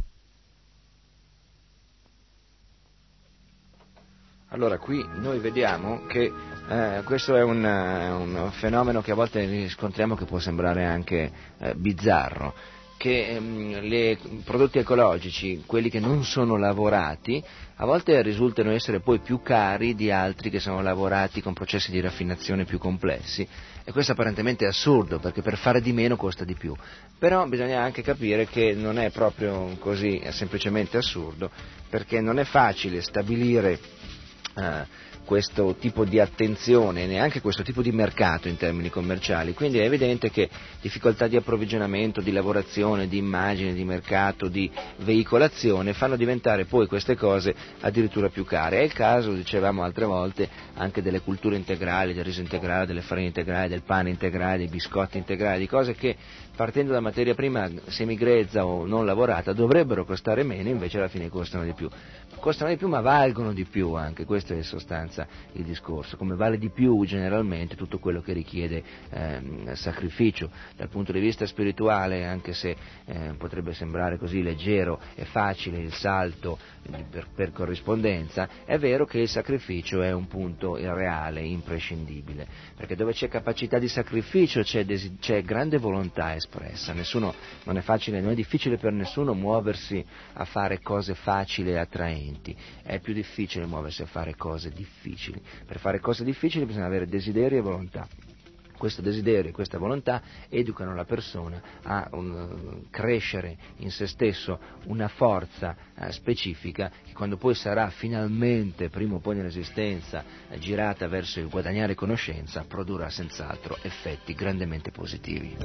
Allora, qui noi vediamo che questo è un fenomeno che a volte riscontriamo che può sembrare anche bizzarro, che i prodotti ecologici, quelli che non sono lavorati, a volte risultano essere poi più cari di altri che sono lavorati con processi di raffinazione più complessi, e questo apparentemente è assurdo, perché per fare di meno costa di più, però bisogna anche capire che non è proprio così, è semplicemente assurdo, perché non è facile stabilire questo tipo di attenzione, neanche questo tipo di mercato in termini commerciali, quindi è evidente che difficoltà di approvvigionamento, di lavorazione, di immagine, di mercato, di veicolazione fanno diventare poi queste cose addirittura più care. È il caso, dicevamo altre volte, anche delle culture integrali, del riso integrale, delle farine integrali, del pane integrale, dei biscotti integrali, di cose che partendo da materia prima semigrezza o non lavorata dovrebbero costare meno, invece alla fine costano di più. Costano di più ma valgono di più anche, questo è in sostanza il discorso, come vale di più generalmente tutto quello che richiede sacrificio dal punto di vista spirituale, anche se potrebbe sembrare così leggero e facile il salto per corrispondenza, è vero che il sacrificio è un punto reale, imprescindibile, perché dove c'è capacità di sacrificio c'è grande volontà espressa, non è facile, non è difficile per nessuno muoversi a fare cose facili e attraenti, è più difficile muoversi a fare cose difficili. Per fare cose difficili bisogna avere desiderio e volontà. Questo desiderio e questa volontà educano la persona a crescere in se stesso una forza specifica che quando poi sarà finalmente, prima o poi nell'esistenza, girata verso il guadagnare conoscenza, produrrà senz'altro effetti grandemente positivi.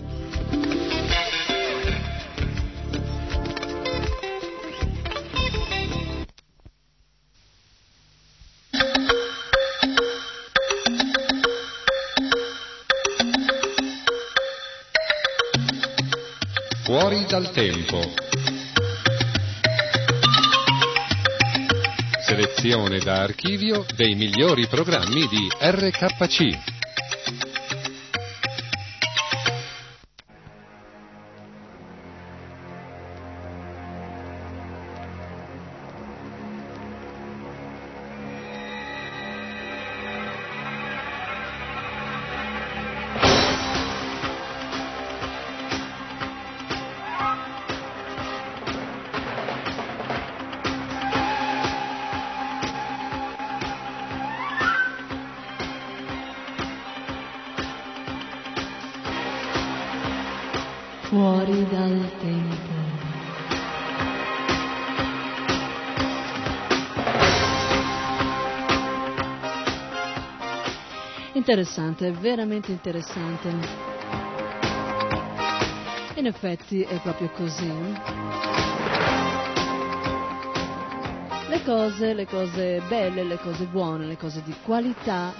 Fuori dal tempo. Selezione da archivio dei migliori programmi di RKC. Fuori dal tempo. Interessante, veramente interessante. In effetti è proprio così. Le cose belle, le cose buone, le cose di qualità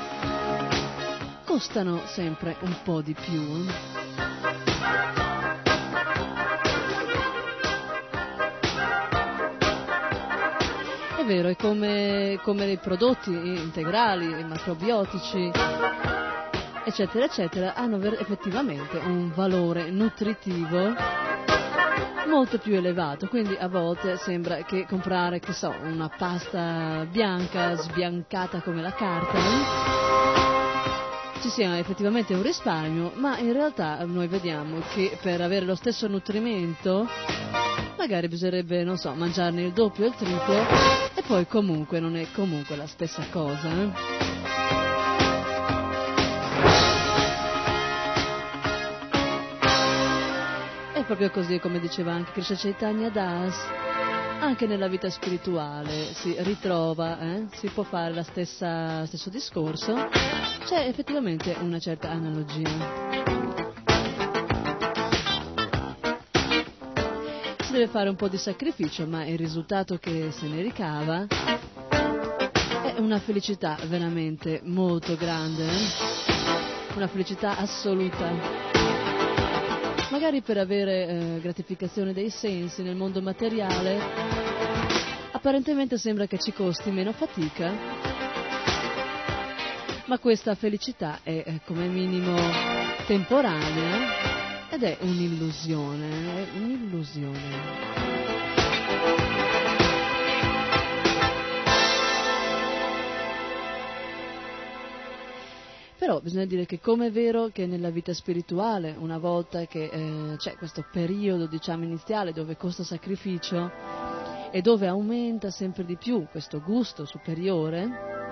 costano sempre un po' di più. È vero, è come i prodotti integrali, i macrobiotici, eccetera, eccetera, hanno effettivamente un valore nutritivo molto più elevato, quindi a volte sembra che comprare, che so, una pasta bianca, sbiancata come la carta, ci sia effettivamente un risparmio, ma in realtà noi vediamo che per avere lo stesso nutrimento magari bisognerebbe, non so, mangiarne il doppio o il triplo, e poi comunque non è comunque la stessa cosa. È proprio così, come diceva anche Krishna Chaitanya Das, anche nella vita spirituale si ritrova, si può fare lo stesso discorso, c'è effettivamente una certa analogia. Deve fare un po' di sacrificio, ma il risultato che se ne ricava è una felicità veramente molto grande. una felicità assoluta. Magari per avere gratificazione dei sensi nel mondo materiale, apparentemente sembra che ci costi meno fatica, ma questa felicità è come minimo temporanea ed è un'illusione, Però bisogna dire che come è vero che nella vita spirituale, una volta che c'è questo periodo, diciamo, iniziale dove costa sacrificio e dove aumenta sempre di più questo gusto superiore,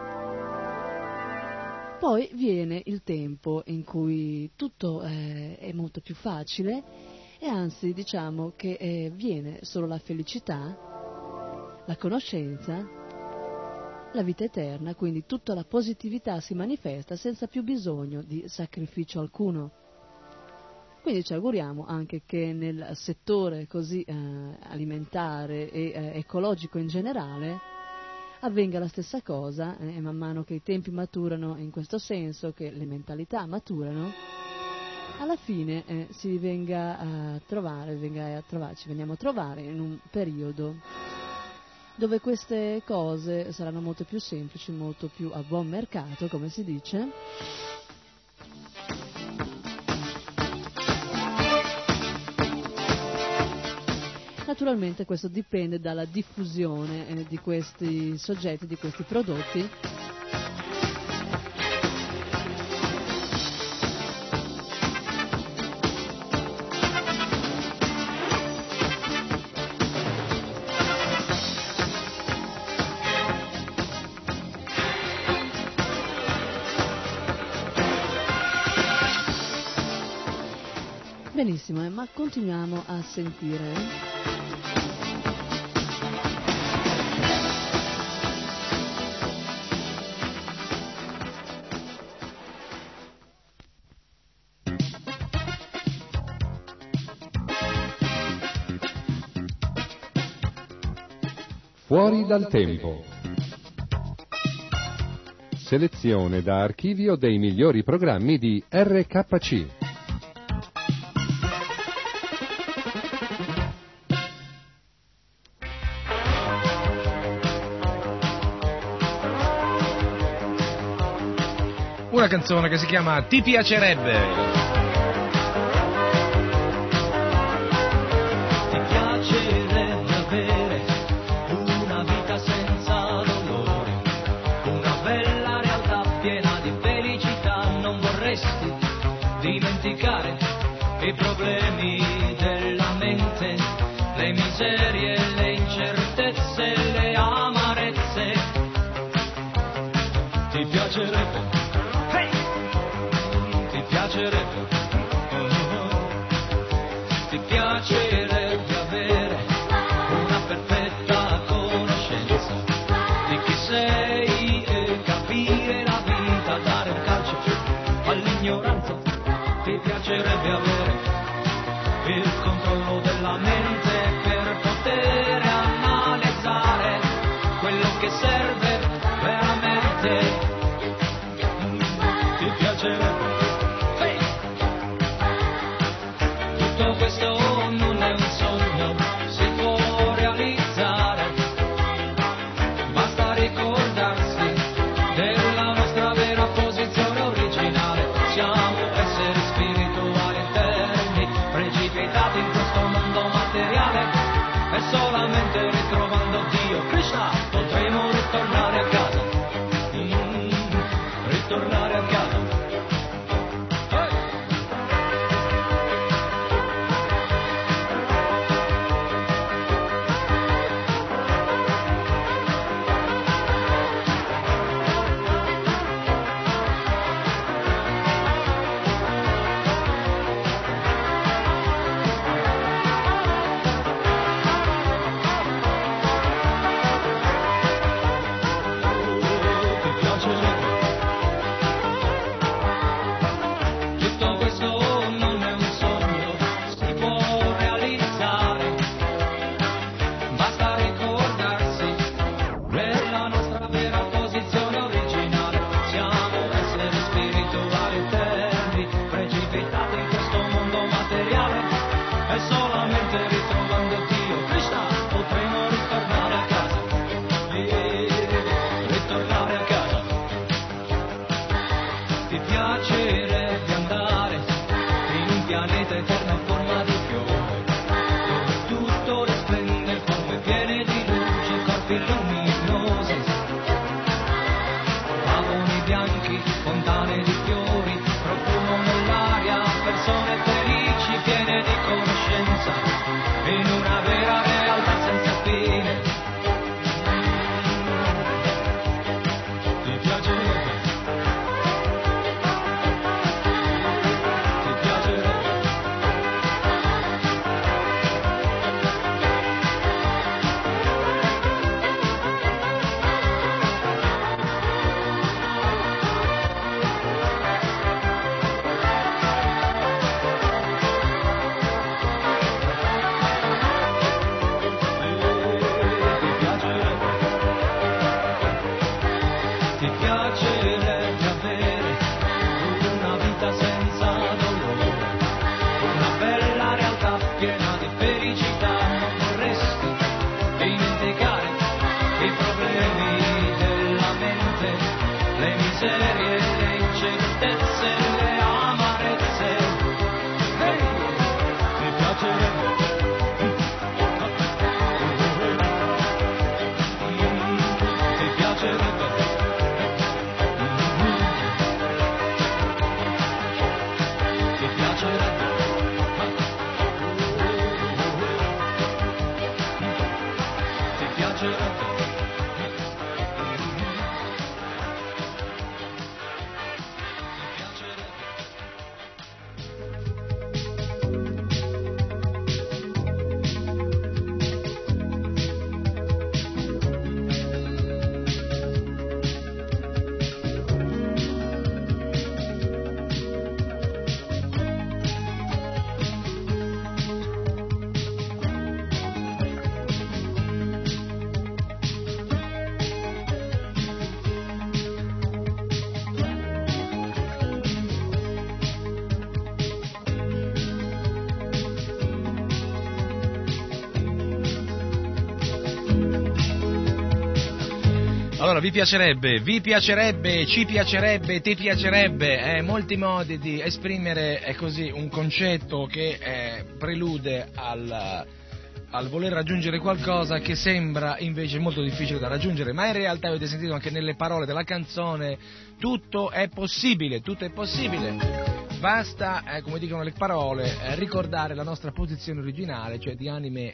poi viene il tempo in cui tutto è molto più facile e anzi diciamo che viene solo la felicità, la conoscenza, la vita eterna, quindi tutta la positività si manifesta senza più bisogno di sacrificio alcuno. Quindi ci auguriamo anche che nel settore così alimentare e ecologico in generale avvenga la stessa cosa, e man mano che i tempi maturano in questo senso, che le mentalità maturano, alla fine ci veniamo a trovare in un periodo dove queste cose saranno molto più semplici, molto più a buon mercato, come si dice. Naturalmente questo dipende dalla diffusione di questi soggetti, di questi prodotti. Benissimo, ma continuiamo a sentire. Fuori dal tempo. Selezione da archivio dei migliori programmi di RKC. Una canzone che si chiama Ti piacerebbe. Dimenticare i problemi della mente, le miserie, le incertezze, le amarezze. Ti piacerebbe, hey! Ti piacerebbe, ti piacerebbe avere una perfetta conoscenza di chi sei e capire la vita, dare un calcio all'ignoranza. Ti piacerebbe avere il controllo della mente per poter analizzare quello che serve veramente. Ti piacerebbe, hey! Tutto questo non è un sogno, si può realizzare, basta ricordarsi della nostra vera posizione originale. Siamo esseri spirituali eterni, precipitati in questo mondo materiale, e solamente ritrovando Dio, Krishna, potremo ritornare a casa, ritornare a casa. pianeta eterno a forma di fiore, dove tutto risplende come piene di luce, corpi luminosi, pavoni bianchi, fontane di fiori, profumo nell'aria, persone felici, piene di conoscenza, in una vera realtà senza fine. Ti piacerebbe? Ti piacerebbe? Ti piacerebbe avere una vita senza dolore, una bella realtà piena di felicità, non vorresti dimenticare i problemi della mente, le miserie, le incertezze, le amarezze. Ehi, ti piacerebbe? Ti piacerebbe? Ti piacerebbe? Ti piacerebbe? Allora, vi piacerebbe, ci piacerebbe, ti piacerebbe, molti modi di esprimere così un concetto che prelude al voler raggiungere qualcosa che sembra invece molto difficile da raggiungere, ma in realtà avete sentito anche nelle parole della canzone, tutto è possibile. Basta, come dicono le parole, ricordare la nostra posizione originale, cioè di anime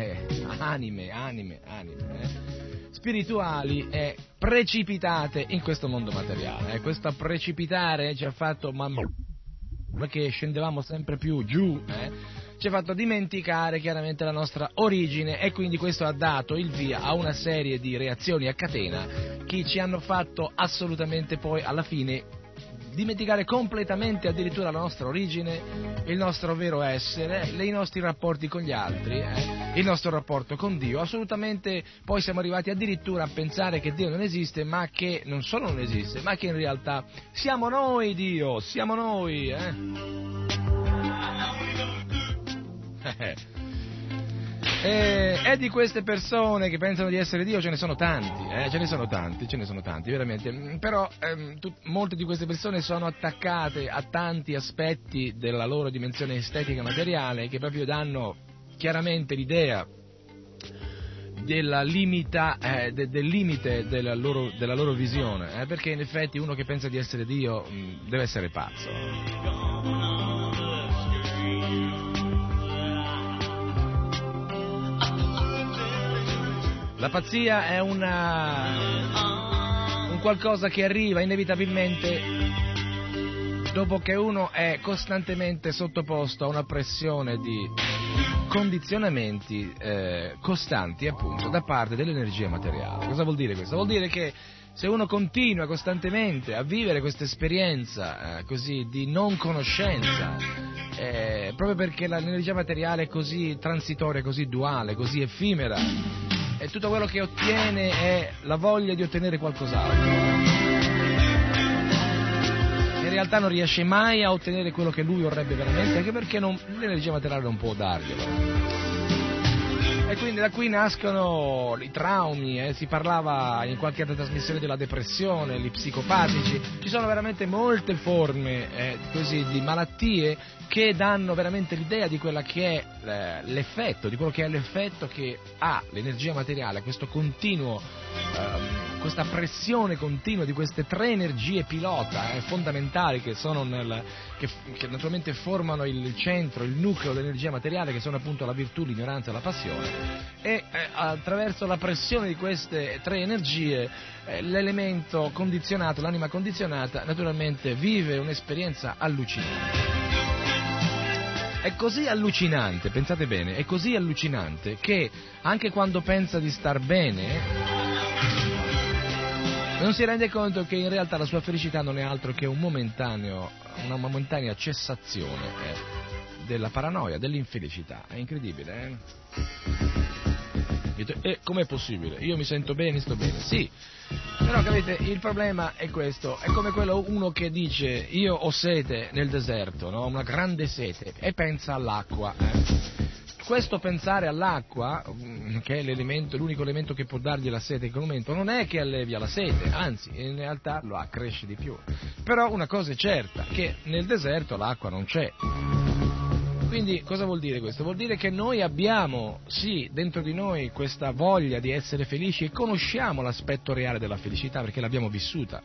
spirituali e precipitate in questo mondo materiale. Questo precipitare ci ha fatto, perché scendevamo sempre più giù, ci ha fatto dimenticare chiaramente la nostra origine, e quindi questo ha dato il via a una serie di reazioni a catena che ci hanno fatto assolutamente poi alla fine dimenticare completamente addirittura la nostra origine, il nostro vero essere, i nostri rapporti con gli altri, il nostro rapporto con Dio. Assolutamente poi siamo arrivati addirittura a pensare che Dio non esiste, ma che non solo non esiste, ma che in realtà siamo noi Dio, siamo noi. E di queste persone che pensano di essere Dio ce ne sono tanti, veramente. Però molte di queste persone sono attaccate a tanti aspetti della loro dimensione estetica materiale che proprio danno chiaramente l'idea del limite della loro visione, perché in effetti uno che pensa di essere Dio deve essere pazzo. La pazzia è un qualcosa che arriva inevitabilmente dopo che uno è costantemente sottoposto a una pressione di condizionamenti costanti, appunto, da parte dell'energia materiale. Cosa vuol dire questo? Vuol dire che se uno continua costantemente a vivere questa esperienza così di non conoscenza, proprio perché l'energia materiale è così transitoria, così duale, così effimera, e tutto quello che ottiene è la voglia di ottenere qualcos'altro, in realtà non riesce mai a ottenere quello che lui vorrebbe veramente, anche perché l'energia materiale non può darglielo. E quindi da qui nascono i traumi, si parlava in qualche altra trasmissione della depressione, gli psicopatici, ci sono veramente molte forme così di malattie che danno veramente l'idea di quella che è l'effetto, di quello che è l'effetto che ha l'energia materiale, questo continuo, questa pressione continua di queste tre energie pilota fondamentali che sono che naturalmente formano il centro, il nucleo dell'energia materiale, che sono appunto la virtù, l'ignoranza e la passione, e attraverso la pressione di queste tre energie l'elemento condizionato, l'anima condizionata, naturalmente vive un'esperienza allucinante. È così allucinante, pensate bene, è così allucinante che anche quando pensa di star bene non si rende conto che in realtà la sua felicità non è altro che una momentanea cessazione della paranoia, dell'infelicità. È incredibile, com'è possibile? Io mi sento bene, sto bene. Sì, però capite, il problema è questo, è come uno che dice io ho sete nel deserto, no? Una grande sete, e pensa all'acqua. Questo pensare all'acqua, che è l'unico elemento che può dargli la sete in quel momento, non è che allevia la sete, anzi in realtà lo accresce di più. Però una cosa è certa, che nel deserto l'acqua non c'è. Quindi cosa vuol dire questo? Vuol dire che noi abbiamo, sì, dentro di noi questa voglia di essere felici e conosciamo l'aspetto reale della felicità perché l'abbiamo vissuta.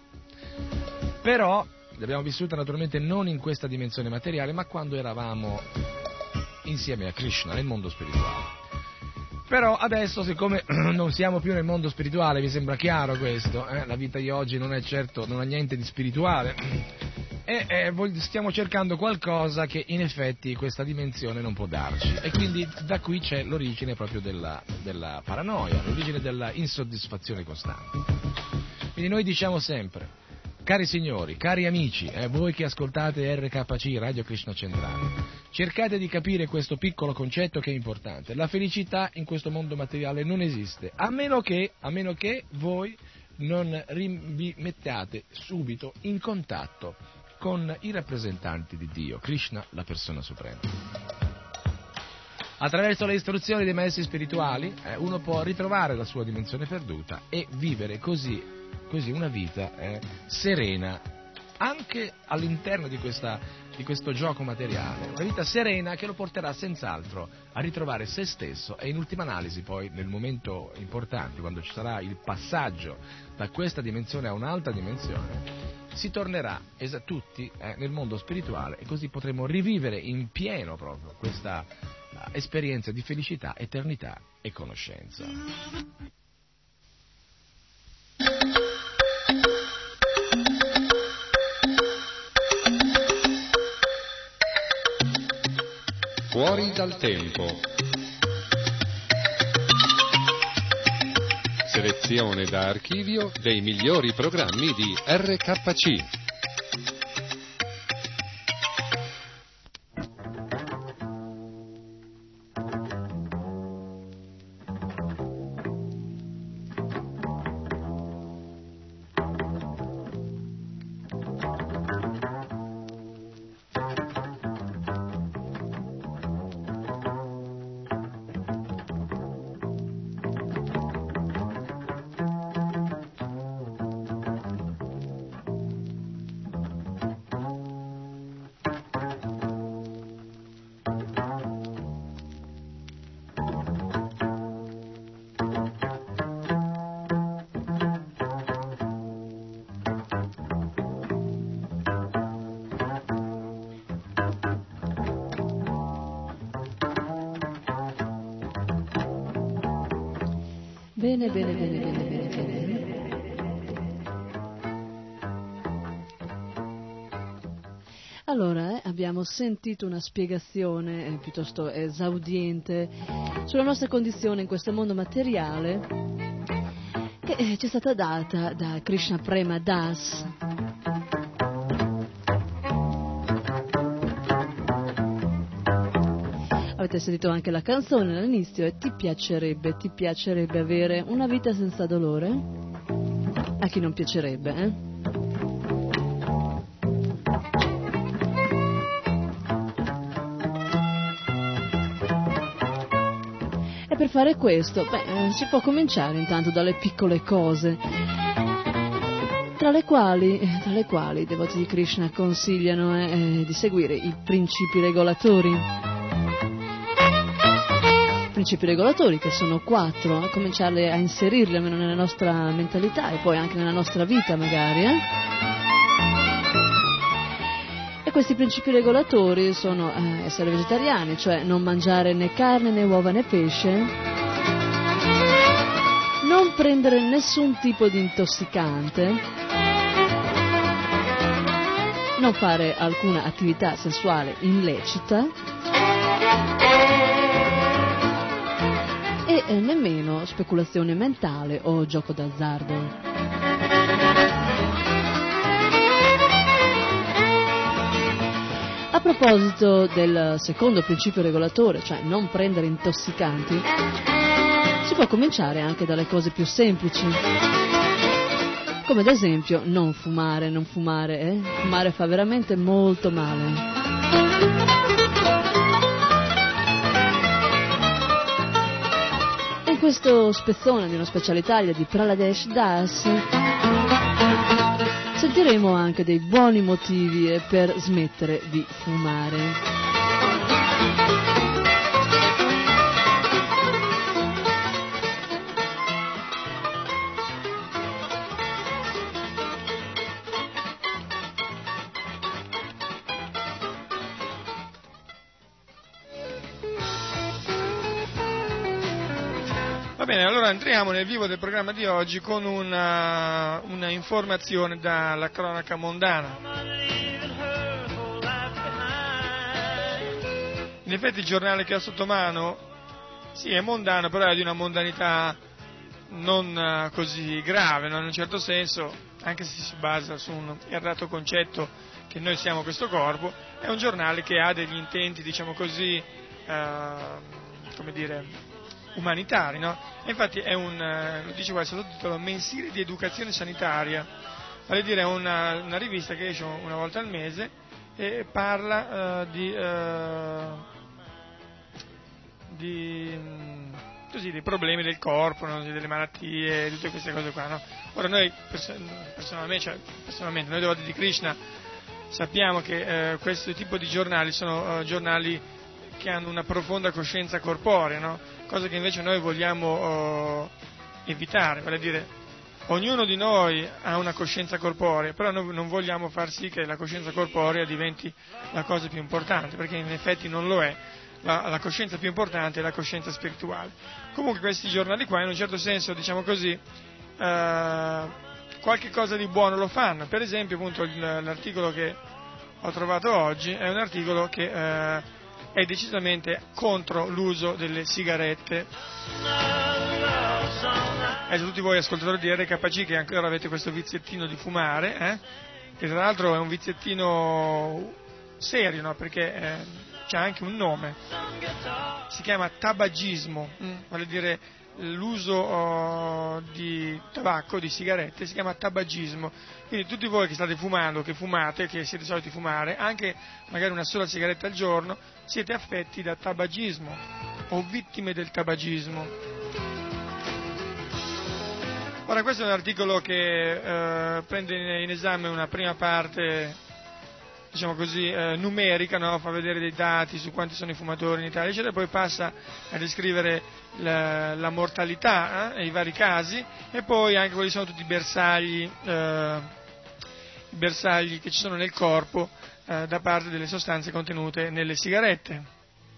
Però l'abbiamo vissuta naturalmente non in questa dimensione materiale, ma quando eravamo insieme a Krishna nel mondo spirituale. Però adesso, siccome non siamo più nel mondo spirituale, vi sembra chiaro questo, la vita di oggi non ha niente di spirituale, e stiamo cercando qualcosa che in effetti questa dimensione non può darci, e quindi da qui c'è l'origine proprio della paranoia, l'origine della insoddisfazione costante. Quindi noi diciamo sempre: cari signori, cari amici, voi che ascoltate RKC, Radio Krishna Centrale, cercate di capire questo piccolo concetto che è importante. La felicità in questo mondo materiale non esiste, a meno che voi non vi mettiate subito in contatto con i rappresentanti di Dio, Krishna, la persona suprema. Attraverso le istruzioni dei maestri spirituali uno può ritrovare la sua dimensione perduta e vivere così una vita serena anche all'interno di questo gioco materiale, una vita serena che lo porterà senz'altro a ritrovare se stesso, e in ultima analisi poi nel momento importante, quando ci sarà il passaggio da questa dimensione a un'altra dimensione, si tornerà tutti nel mondo spirituale, e così potremo rivivere in pieno proprio questa esperienza di felicità, eternità e conoscenza. Fuori dal tempo. Selezione da archivio dei migliori programmi di RKC. Bene. Allora, abbiamo sentito una spiegazione piuttosto esaudiente sulla nostra condizione in questo mondo materiale che ci è stata data da Krishna Prema Das. Avete sentito anche la canzone all'inizio, e ti piacerebbe avere una vita senza dolore? A chi non piacerebbe, per fare questo? Si può cominciare intanto dalle piccole cose, tra le quali i devoti di Krishna consigliano di seguire i principi regolatori. Principi regolatori che sono 4, cominciarli a inserirli almeno nella nostra mentalità e poi anche nella nostra vita magari. E questi principi regolatori sono essere vegetariani, cioè non mangiare né carne né uova né pesce, non prendere nessun tipo di intossicante, non fare alcuna attività sessuale illecita e nemmeno speculazione mentale o gioco d'azzardo. A proposito del secondo principio regolatore, cioè non prendere intossicanti, si può cominciare anche dalle cose più semplici, come ad esempio non fumare. Fumare fa veramente molto male. In questo spezzone di Uno Special Italia di Praladesh Das sentiremo anche dei buoni motivi per smettere di fumare. Va bene, allora entriamo nel vivo del programma di oggi con una informazione dalla cronaca mondana. In effetti il giornale che ho sotto mano, sì, è mondano, però è di una mondanità non così grave, no? In un certo senso, anche se si basa su un errato concetto che noi siamo questo corpo, è un giornale che ha degli intenti, diciamo così, come dire, umanitari, no? E infatti è lo dice qua il sottotitolo, mensile di educazione sanitaria, vale a dire è una rivista che esce una volta al mese e parla dei problemi del corpo, no? Delle malattie, tutte queste cose qua, no? Ora noi personalmente noi devoti di Krishna sappiamo che questo tipo di giornali sono giornali che hanno una profonda coscienza corporea, no? Cosa che invece noi vogliamo evitare, vale a dire ognuno di noi ha una coscienza corporea, però noi non vogliamo far sì che la coscienza corporea diventi la cosa più importante, perché in effetti non lo è. La coscienza più importante è la coscienza spirituale. Comunque questi giornali qua in un certo senso, diciamo così, qualche cosa di buono lo fanno. Per esempio appunto l'articolo che ho trovato oggi è un articolo che è decisamente contro l'uso delle sigarette. Adesso tutti voi ascoltatori di RKC che ancora avete questo viziettino di fumare, che tra l'altro è un viziettino serio, no? Perché c'ha anche un nome, si chiama tabagismo, vale a dire l'uso di tabacco, di sigarette, si chiama tabagismo. Quindi tutti voi che state fumando, che fumate, che siete soliti fumare, anche magari una sola sigaretta al giorno, siete affetti da tabagismo o vittime del tabagismo. Ora questo è un articolo che prende in esame una prima parte, diciamo così, numerica, no? Fa vedere dei dati su quanti sono i fumatori in Italia, eccetera, poi passa a descrivere la mortalità e i vari casi, e poi anche quali sono tutti i bersagli che ci sono nel corpo da parte delle sostanze contenute nelle sigarette.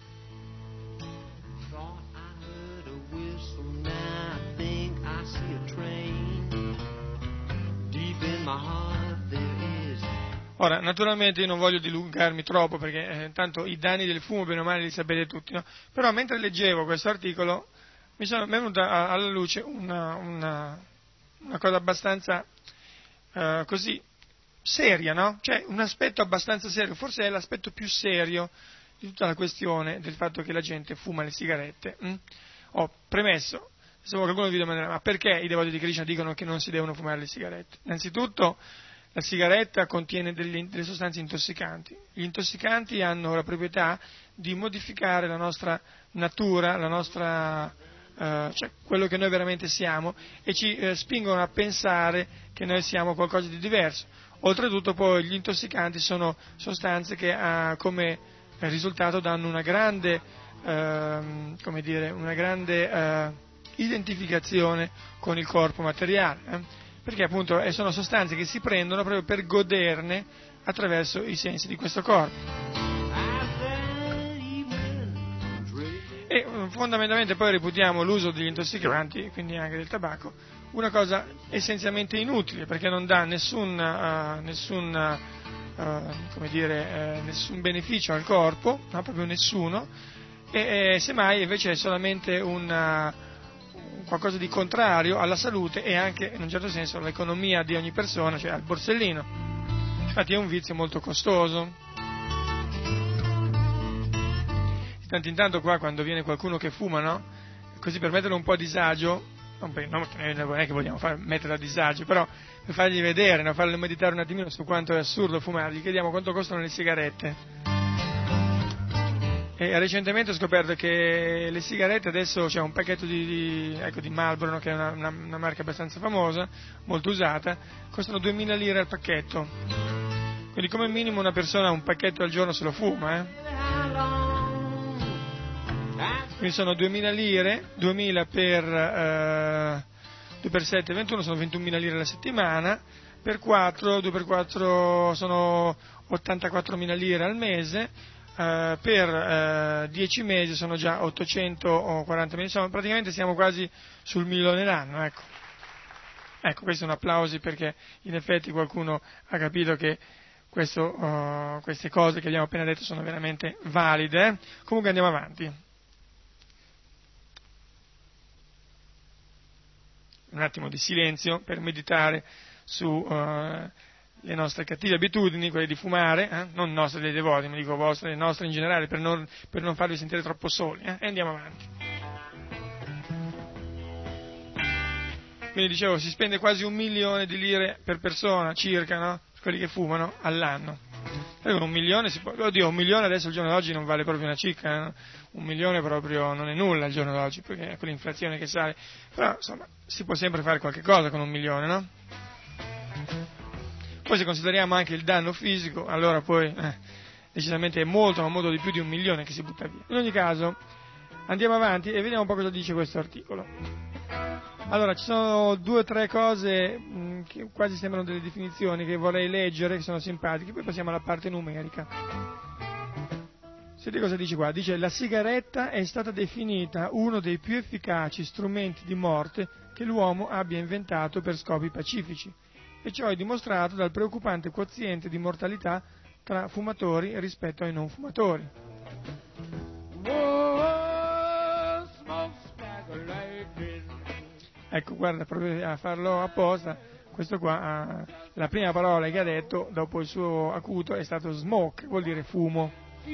Ora, naturalmente io non voglio dilungarmi troppo perché tanto i danni del fumo bene o male li sapete tutti, no? Però mentre leggevo questo articolo mi è venuta alla luce una cosa abbastanza così seria, no? Cioè un aspetto abbastanza serio, forse è l'aspetto più serio di tutta la questione del fatto che la gente fuma le sigarette. Ho premesso, se qualcuno vi domanderà, ma perché i devoti di Krishna dicono che non si devono fumare le sigarette? Innanzitutto la sigaretta contiene delle sostanze intossicanti. Gli intossicanti hanno la proprietà di modificare la nostra natura, la nostra cioè quello che noi veramente siamo, e ci spingono a pensare che noi siamo qualcosa di diverso. Oltretutto poi gli intossicanti sono sostanze che come risultato danno una grande identificazione con il corpo materiale, perché appunto sono sostanze che si prendono proprio per goderne attraverso i sensi di questo corpo. E fondamentalmente poi reputiamo l'uso degli intossicanti, quindi anche del tabacco, una cosa essenzialmente inutile, perché non dà nessun beneficio al corpo, no, proprio nessuno, e semmai invece è solamente qualcosa di contrario alla salute e anche in un certo senso all'economia di ogni persona, cioè al borsellino. Infatti è un vizio molto costoso. Di tanto in tanto qua, quando viene qualcuno che fuma, no? Così per mettere un po' a disagio, non è che vogliamo mettere a disagio, però per fargli vedere, no? Fargli meditare un attimino su quanto è assurdo fumare, gli chiediamo quanto costano le sigarette. E recentemente ho scoperto che le sigarette adesso c'è un pacchetto di Marlboro, no? Che è una marca abbastanza famosa, molto usata, costano 2.000 lire al pacchetto. Quindi come minimo una persona un pacchetto al giorno se lo fuma, Quindi sono 2.000 lire, 2.000 per 2 per 7, 21, sono 21.000 lire alla settimana, per 4, 2 per 4 sono 84.000 lire al mese, per 10 mesi sono già 840.000, insomma praticamente siamo quasi sul 1.000.000 l'anno, ecco. Ecco, questo è un applauso perché in effetti qualcuno ha capito che queste cose che abbiamo appena detto sono veramente valide. Comunque andiamo avanti. Un attimo di silenzio per meditare su le nostre cattive abitudini, quelle di fumare, non nostre dei devoti, ma dico vostre, le nostre in generale, per non farvi sentire troppo soli, e andiamo avanti. Quindi dicevo, si spende quasi 1 milione di lire per persona circa, no? Quelli che fumano all'anno. Con 1 milione oddio, 1 milione adesso al giorno d'oggi non vale proprio una cicca, no? 1 milione proprio non è nulla al giorno d'oggi, perché con l'inflazione che sale, però insomma si può sempre fare qualche cosa con 1 milione, no? Poi se consideriamo anche il danno fisico, allora poi decisamente è molto, ma molto di più di 1 milione che si butta via. In ogni caso, andiamo avanti e vediamo un po' cosa dice questo articolo. Allora, ci sono 2 o 3 cose che quasi sembrano delle definizioni che vorrei leggere, che sono simpatiche, poi passiamo alla parte numerica. Senti cosa dice qua? Dice: la sigaretta è stata definita uno dei più efficaci strumenti di morte che l'uomo abbia inventato per scopi pacifici, e ciò è dimostrato dal preoccupante quoziente di mortalità tra fumatori rispetto ai non fumatori. Ecco, guarda, proprio a farlo apposta, questo qua, la prima parola che ha detto dopo il suo acuto è stato smoke, vuol dire fumo.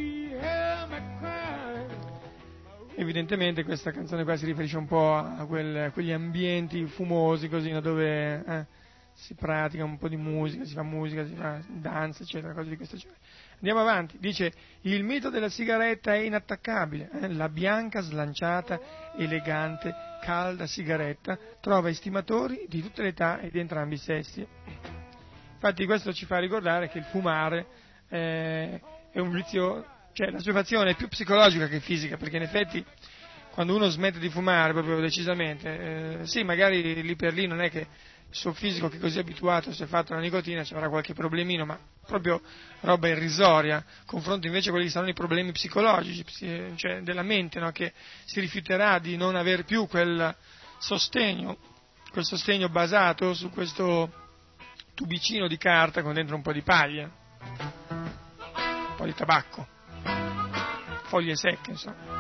Evidentemente questa canzone qua si riferisce un po' a quegli ambienti fumosi così, no, dove si pratica un po' di musica, si fa danza, eccetera, cose di questo genere. Andiamo avanti, dice: il mito della sigaretta è inattaccabile, la bianca, slanciata, elegante, calda sigaretta trova estimatori di tutte le età e di entrambi i sessi. Infatti questo ci fa ricordare che il fumare è un vizio, cioè la situazione è più psicologica che fisica, perché in effetti quando uno smette di fumare proprio decisamente, sì, magari lì per lì non è che il suo fisico, che è così abituato, si è fatto alla nicotina, ci avrà qualche problemino, ma proprio roba irrisoria, confronto invece a quelli che saranno i problemi psicologici, cioè della mente, no? Che si rifiuterà di non aver più quel sostegno basato su questo tubicino di carta con dentro un po' di paglia, un po' di tabacco, foglie secche, insomma.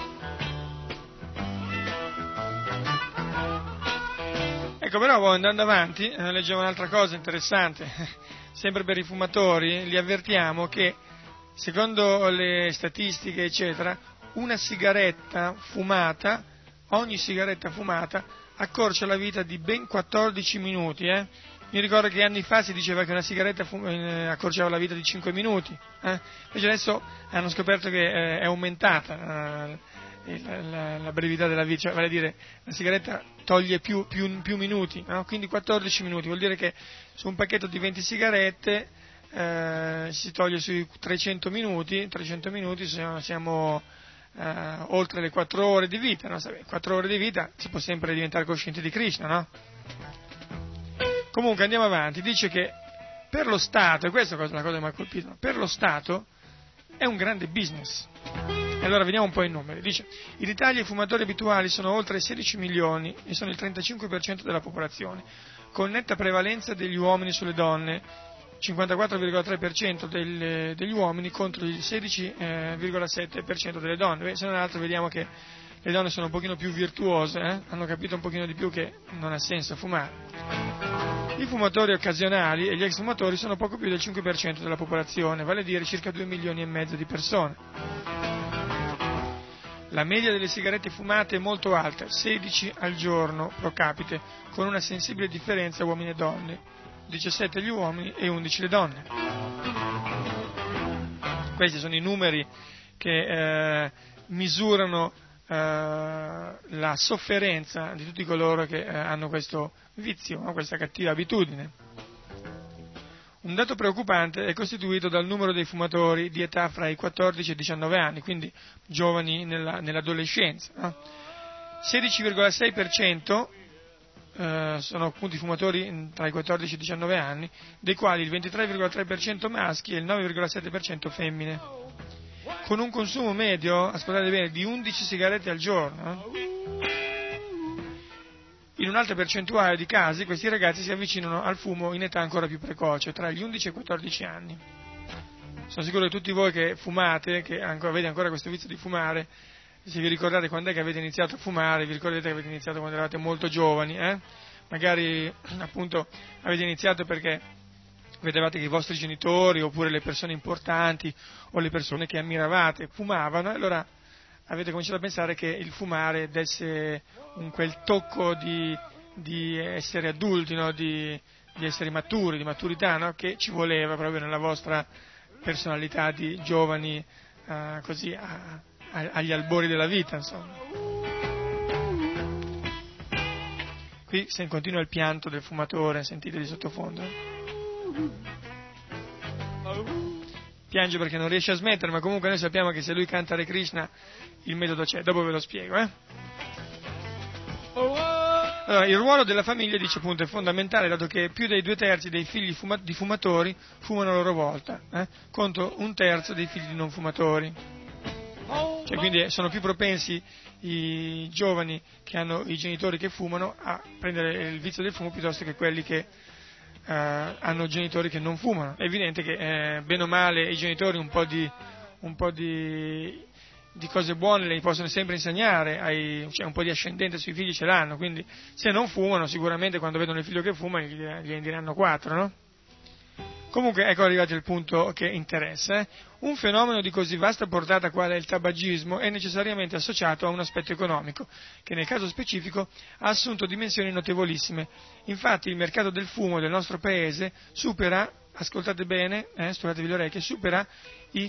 Ecco, però andando avanti, leggevo un'altra cosa interessante, sempre per i fumatori, li avvertiamo che, secondo le statistiche, eccetera, ogni sigaretta fumata accorcia la vita di ben 14 minuti, Mi ricordo che anni fa si diceva che una sigaretta accorciava la vita di 5 minuti, Invece adesso hanno scoperto che è aumentata la brevità della vita, cioè vale a dire la sigaretta toglie più minuti, no? Quindi 14 minuti, vuol dire che su un pacchetto di 20 sigarette si toglie sui 300 minuti siamo oltre le 4 ore di vita, no? 4 ore di vita si può sempre diventare coscienti di Krishna, no? Comunque andiamo avanti, dice che per lo Stato, e questa è la cosa che mi ha colpito, per lo Stato è un grande business. E allora vediamo un po' i numeri. Dice, in Italia i fumatori abituali sono oltre 16 milioni e sono il 35% della popolazione, con netta prevalenza degli uomini sulle donne, 54,3% degli uomini contro il 16,7% delle donne. Beh, se non altro vediamo che le donne sono un pochino più virtuose, hanno capito un pochino di più che non ha senso fumare. I fumatori occasionali e gli ex fumatori sono poco più del 5% della popolazione, vale a dire circa 2 milioni e mezzo di persone. La media delle sigarette fumate è molto alta, 16 al giorno pro capite, con una sensibile differenza uomini e donne, 17 gli uomini e 11 le donne. Questi sono i numeri che misurano la sofferenza di tutti coloro che hanno questo vizio, no? Questa cattiva abitudine. Un dato preoccupante è costituito dal numero dei fumatori di età fra i 14 e i 19 anni, quindi giovani nell'adolescenza. No? 16,6% sono appunto i fumatori tra i 14 e i 19 anni, dei quali il 23,3% maschi e il 9,7% femmine, con un consumo medio, ascoltate bene, di 11 sigarette al giorno. In un'alta percentuale di casi questi ragazzi si avvicinano al fumo in età ancora più precoce, tra gli 11 e i 14 anni. Sono sicuro che tutti voi che fumate, che avete ancora questo vizio di fumare, se vi ricordate quando è che avete iniziato a fumare, vi ricordate che avete iniziato quando eravate molto giovani, magari appunto avete iniziato perché vedevate che i vostri genitori oppure le persone importanti o le persone che ammiravate fumavano, e allora avete cominciato a pensare che il fumare desse quel tocco di essere adulti, no? di essere maturi, di maturità, no? Che ci voleva proprio nella vostra personalità di giovani, così agli albori della vita, insomma. Qui se continua il pianto del fumatore, sentite di sottofondo. Piange perché non riesce a smettere, ma comunque noi sappiamo che se lui canta Hare Krishna il metodo c'è, dopo ve lo spiego. Allora, il ruolo della famiglia, dice appunto, è fondamentale, dato che più dei 2/3 dei figli di fumatori fumano a loro volta, contro 1/3 dei figli di non fumatori. Cioè, quindi sono più propensi i giovani che hanno i genitori che fumano a prendere il vizio del fumo piuttosto che quelli che hanno genitori che non fumano. È evidente che bene o male i genitori un po' di cose buone le possono sempre insegnare, cioè un po' di ascendente sui figli ce l'hanno, quindi se non fumano sicuramente quando vedono il figlio che fuma gli diranno 4, no? Comunque ecco arrivati al punto che interessa. Un fenomeno di così vasta portata quale è il tabagismo è necessariamente associato a un aspetto economico, che nel caso specifico ha assunto dimensioni notevolissime. Infatti il mercato del fumo del nostro paese supera, ascoltate bene, studiatevi le orecchie, supera i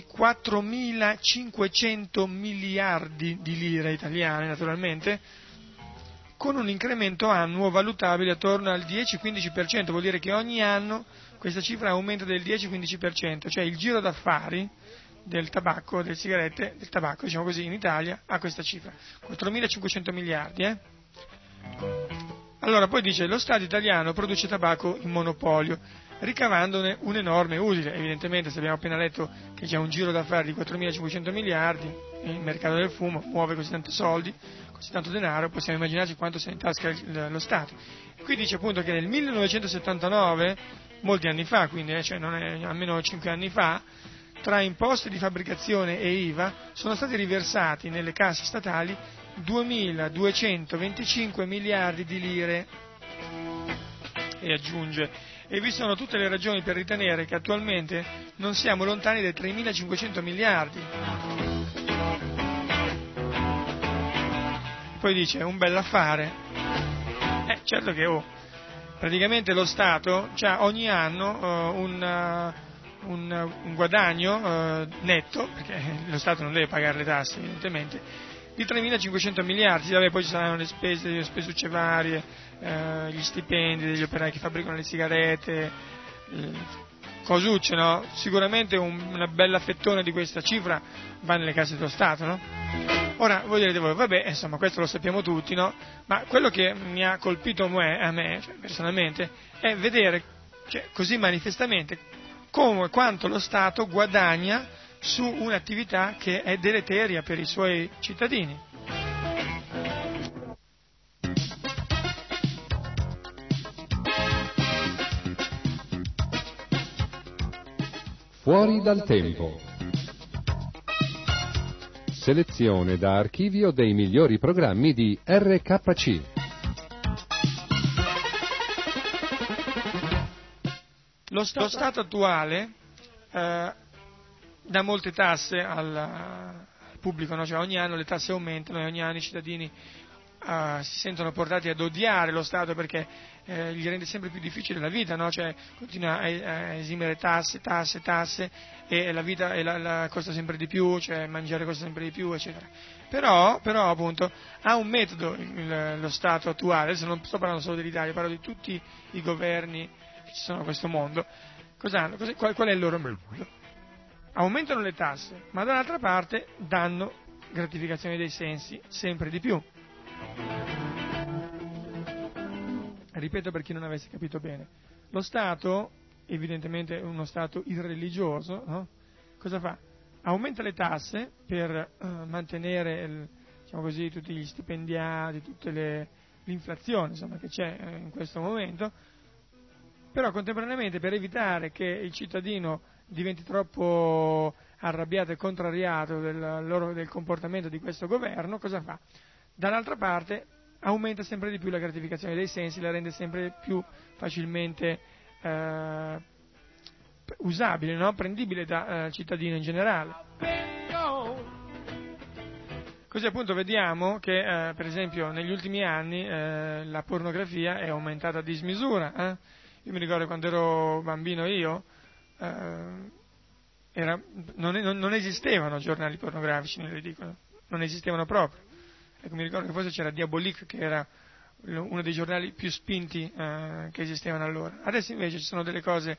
4.500 miliardi di lire italiane, naturalmente, con un incremento annuo valutabile attorno al 10-15%, vuol dire che ogni anno questa cifra aumenta del 10-15%, cioè il giro d'affari del tabacco, delle sigarette, del tabacco, diciamo così, in Italia ha questa cifra, 4.500 miliardi. Allora poi dice, lo Stato italiano produce tabacco in monopolio, ricavandone un enorme utile. Evidentemente, se abbiamo appena letto che c'è un giro d'affari di 4.500 miliardi, il mercato del fumo muove così tanti soldi, così tanto denaro, possiamo immaginarci quanto se ne intasca lo Stato. E qui dice appunto che nel 1979, molti anni fa, quindi cioè non è, almeno 5 anni fa, tra imposte di fabbricazione e IVA sono stati riversati nelle casse statali 2.225 miliardi di lire. E aggiunge, e vi sono tutte le ragioni per ritenere che attualmente non siamo lontani dai 3.500 miliardi. Poi dice, è un bell'affare. Certo che praticamente lo Stato ha ogni anno un guadagno netto, perché lo Stato non deve pagare le tasse evidentemente, di 3.500 miliardi, vabbè, poi ci saranno le spesucce varie, gli stipendi degli operai che fabbricano le sigarette, cosucce, no? Sicuramente una bella fettone di questa cifra va nelle casse dello Stato, no? Ora, voi direte voi, vabbè, insomma, questo lo sappiamo tutti, no? Ma quello che mi ha colpito a me personalmente, è vedere, così manifestamente, quanto lo Stato guadagna su un'attività che è deleteria per i suoi cittadini. Fuori dal tempo. Selezione da archivio dei migliori programmi di RKC. Lo Stato attuale dà molte tasse al pubblico, no? Cioè ogni anno le tasse aumentano e ogni anno i cittadini si sentono portati ad odiare lo Stato perché gli rende sempre più difficile la vita, no? Cioè continua a esimere tasse e la vita costa sempre di più, cioè mangiare costa sempre di più, eccetera. Però appunto ha un metodo lo Stato attuale, adesso non sto parlando solo dell'Italia, parlo di tutti i governi che ci sono in questo mondo. Qual è il loro metodo? Aumentano le tasse, ma dall'altra parte danno gratificazione dei sensi sempre di più. Ripeto per chi non avesse capito bene, lo Stato, evidentemente uno Stato irreligioso, no? Cosa fa? Aumenta le tasse per mantenere tutti gli stipendiati, l'inflazione insomma, che c'è in questo momento, però contemporaneamente per evitare che il cittadino diventi troppo arrabbiato e contrariato del comportamento di questo governo, cosa fa? Dall'altra parte aumenta sempre di più la gratificazione dei sensi, la rende sempre più facilmente usabile, no? Prendibile dal cittadino in generale. Così appunto vediamo che per esempio negli ultimi anni la pornografia è aumentata a dismisura. Io mi ricordo quando ero bambino non esistevano giornali pornografici nell'edicola, non esistevano proprio. Ecco, mi ricordo che forse c'era Diabolique, che era uno dei giornali più spinti che esistevano allora. Adesso invece ci sono delle cose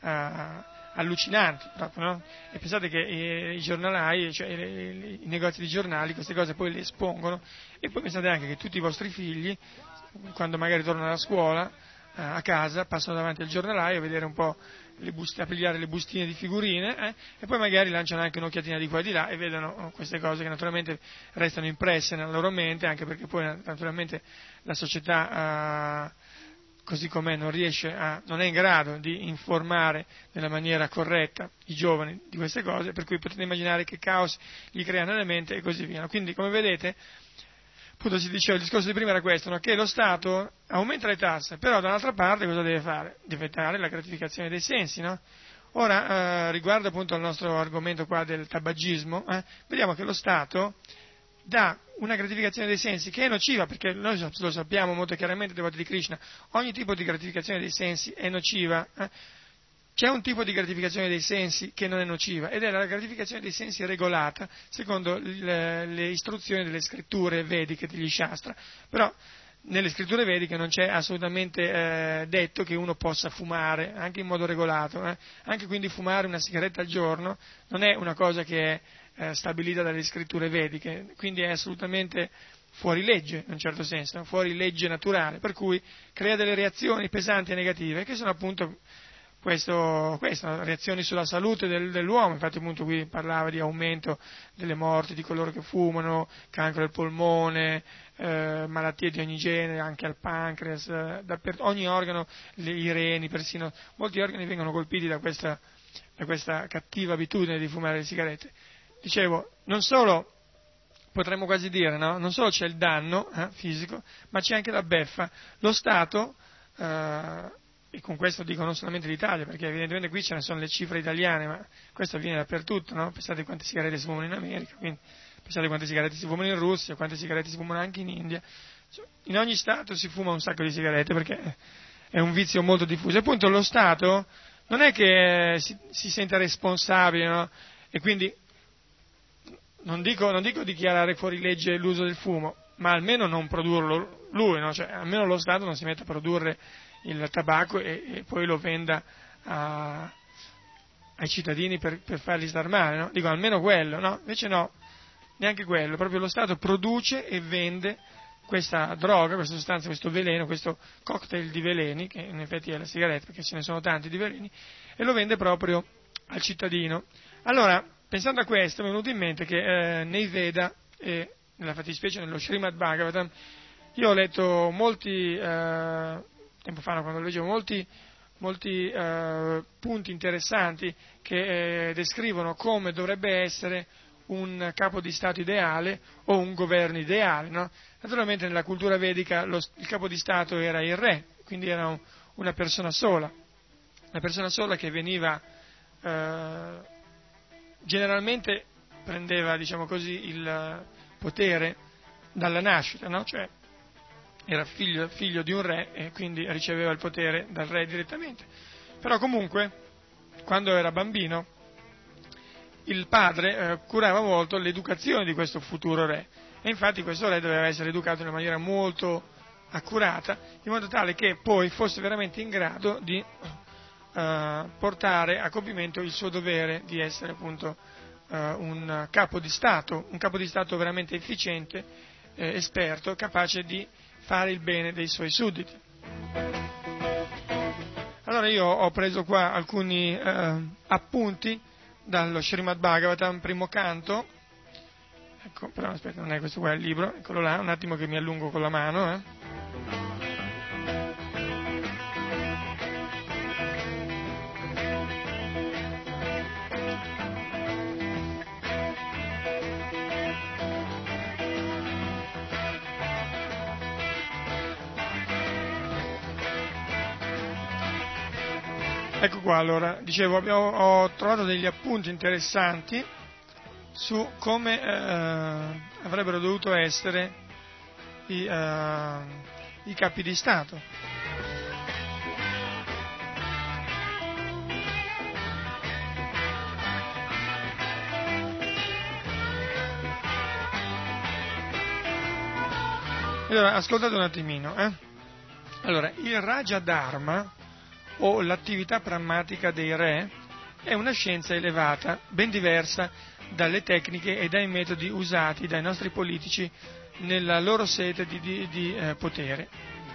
allucinanti proprio, no? E pensate che i giornalai, cioè i negozi di giornali, queste cose poi le espongono, e poi pensate anche che tutti i vostri figli, quando magari tornano da scuola, a casa, passano davanti al giornalaio a vedere un po' a pigliare le bustine di figurine, e poi magari lanciano anche un'occhiatina di qua e di là e vedono queste cose che naturalmente restano impresse nella loro mente, anche perché poi naturalmente la società così com'è non è in grado di informare nella maniera corretta i giovani di queste cose, per cui potete immaginare che caos gli creano nella mente e così via. Quindi, come vedete, appunto si diceva, il discorso di prima era questo, no? Che lo Stato aumenta le tasse, però dall'altra parte cosa deve fare? Deve dare la gratificazione dei sensi, no? Ora, riguardo appunto al nostro argomento qua del tabagismo, vediamo che lo Stato dà una gratificazione dei sensi che è nociva, perché noi lo sappiamo molto chiaramente, devoti di Krishna, ogni tipo di gratificazione dei sensi è nociva. C'è un tipo di gratificazione dei sensi che non è nociva, ed è la gratificazione dei sensi regolata secondo le istruzioni delle scritture vediche, degli Shastra. Però nelle scritture vediche non c'è assolutamente detto che uno possa fumare, anche in modo regolato. Anche quindi fumare una sigaretta al giorno non è una cosa che è stabilita dalle scritture vediche, quindi è assolutamente fuori legge, in un certo senso, fuori legge naturale, per cui crea delle reazioni pesanti e negative, che sono appunto questo, reazioni sulla salute dell'uomo. Infatti appunto qui parlava di aumento delle morti di coloro che fumano, cancro del polmone, malattie di ogni genere, anche al pancreas, ogni organo, i reni, persino molti organi vengono colpiti da questa cattiva abitudine di fumare le sigarette. Dicevo, non solo, potremmo quasi dire, no? Non solo c'è il danno fisico, ma c'è anche la beffa. Lo Stato, e con questo dico non solamente l'Italia, perché evidentemente qui ce ne sono le cifre italiane, ma questo avviene dappertutto, no? Pensate quante sigarette si fumano in America, quindi pensate quante sigarette si fumano in Russia, quante sigarette si fumano anche in India. In ogni Stato si fuma un sacco di sigarette perché è un vizio molto diffuso. E appunto lo Stato non è che si sente responsabile, no? E quindi non dico dichiarare fuori legge l'uso del fumo, ma almeno non produrlo lui, no? Cioè, almeno lo Stato non si mette a produrre il tabacco e poi lo venda ai cittadini per farli star male, no? Dico almeno quello, no? Invece no, neanche quello, proprio lo Stato produce e vende questa droga, questa sostanza, questo veleno, questo cocktail di veleni, che in effetti è la sigaretta, perché ce ne sono tanti di veleni, e lo vende proprio al cittadino. Allora, pensando a questo, mi è venuto in mente che nei Veda, e nella fattispecie nello Srimad Bhagavatam, io ho letto tempo fa, quando leggevo, molti punti interessanti che descrivono come dovrebbe essere un capo di Stato ideale o un governo ideale, no? Naturalmente nella cultura vedica il capo di Stato era il re, quindi era una persona sola che veniva, generalmente prendeva, diciamo così, il potere dalla nascita, no? Cioè era figlio di un re e quindi riceveva il potere dal re direttamente. Però comunque, quando era bambino, il padre curava molto l'educazione di questo futuro re, e infatti questo re doveva essere educato in una maniera molto accurata, in modo tale che poi fosse veramente in grado di portare a compimento il suo dovere di essere appunto un capo di Stato veramente efficiente, esperto, capace di fare il bene dei suoi sudditi. Allora io ho preso qua alcuni appunti dallo Srimad Bhagavatam, primo canto. Ecco, però aspetta, non è questo qua il libro, eccolo là, un attimo che mi allungo con la mano. Ecco qua, allora, dicevo, ho trovato degli appunti interessanti su come avrebbero dovuto essere i capi di Stato. Allora, ascoltate un attimino. Allora, il Raja Dharma, o l'attività prammatica dei re, è una scienza elevata, ben diversa dalle tecniche e dai metodi usati dai nostri politici nella loro sete di potere.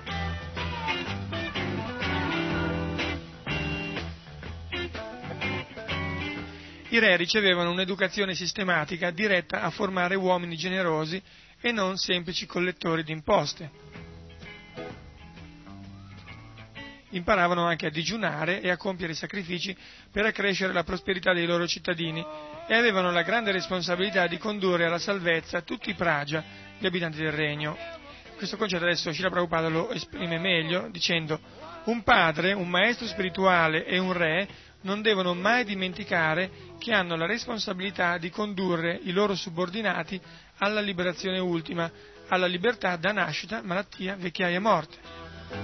I re ricevevano un'educazione sistematica diretta a formare uomini generosi e non semplici collettori di imposte. Imparavano anche a digiunare e a compiere sacrifici per accrescere la prosperità dei loro cittadini e avevano la grande responsabilità di condurre alla salvezza tutti i praja, gli abitanti del regno. Questo concetto adesso Srila Prabhupada lo esprime meglio dicendo: un padre, un maestro spirituale e un re non devono mai dimenticare che hanno la responsabilità di condurre i loro subordinati alla liberazione ultima, alla libertà da nascita, malattia, vecchiaia e morte.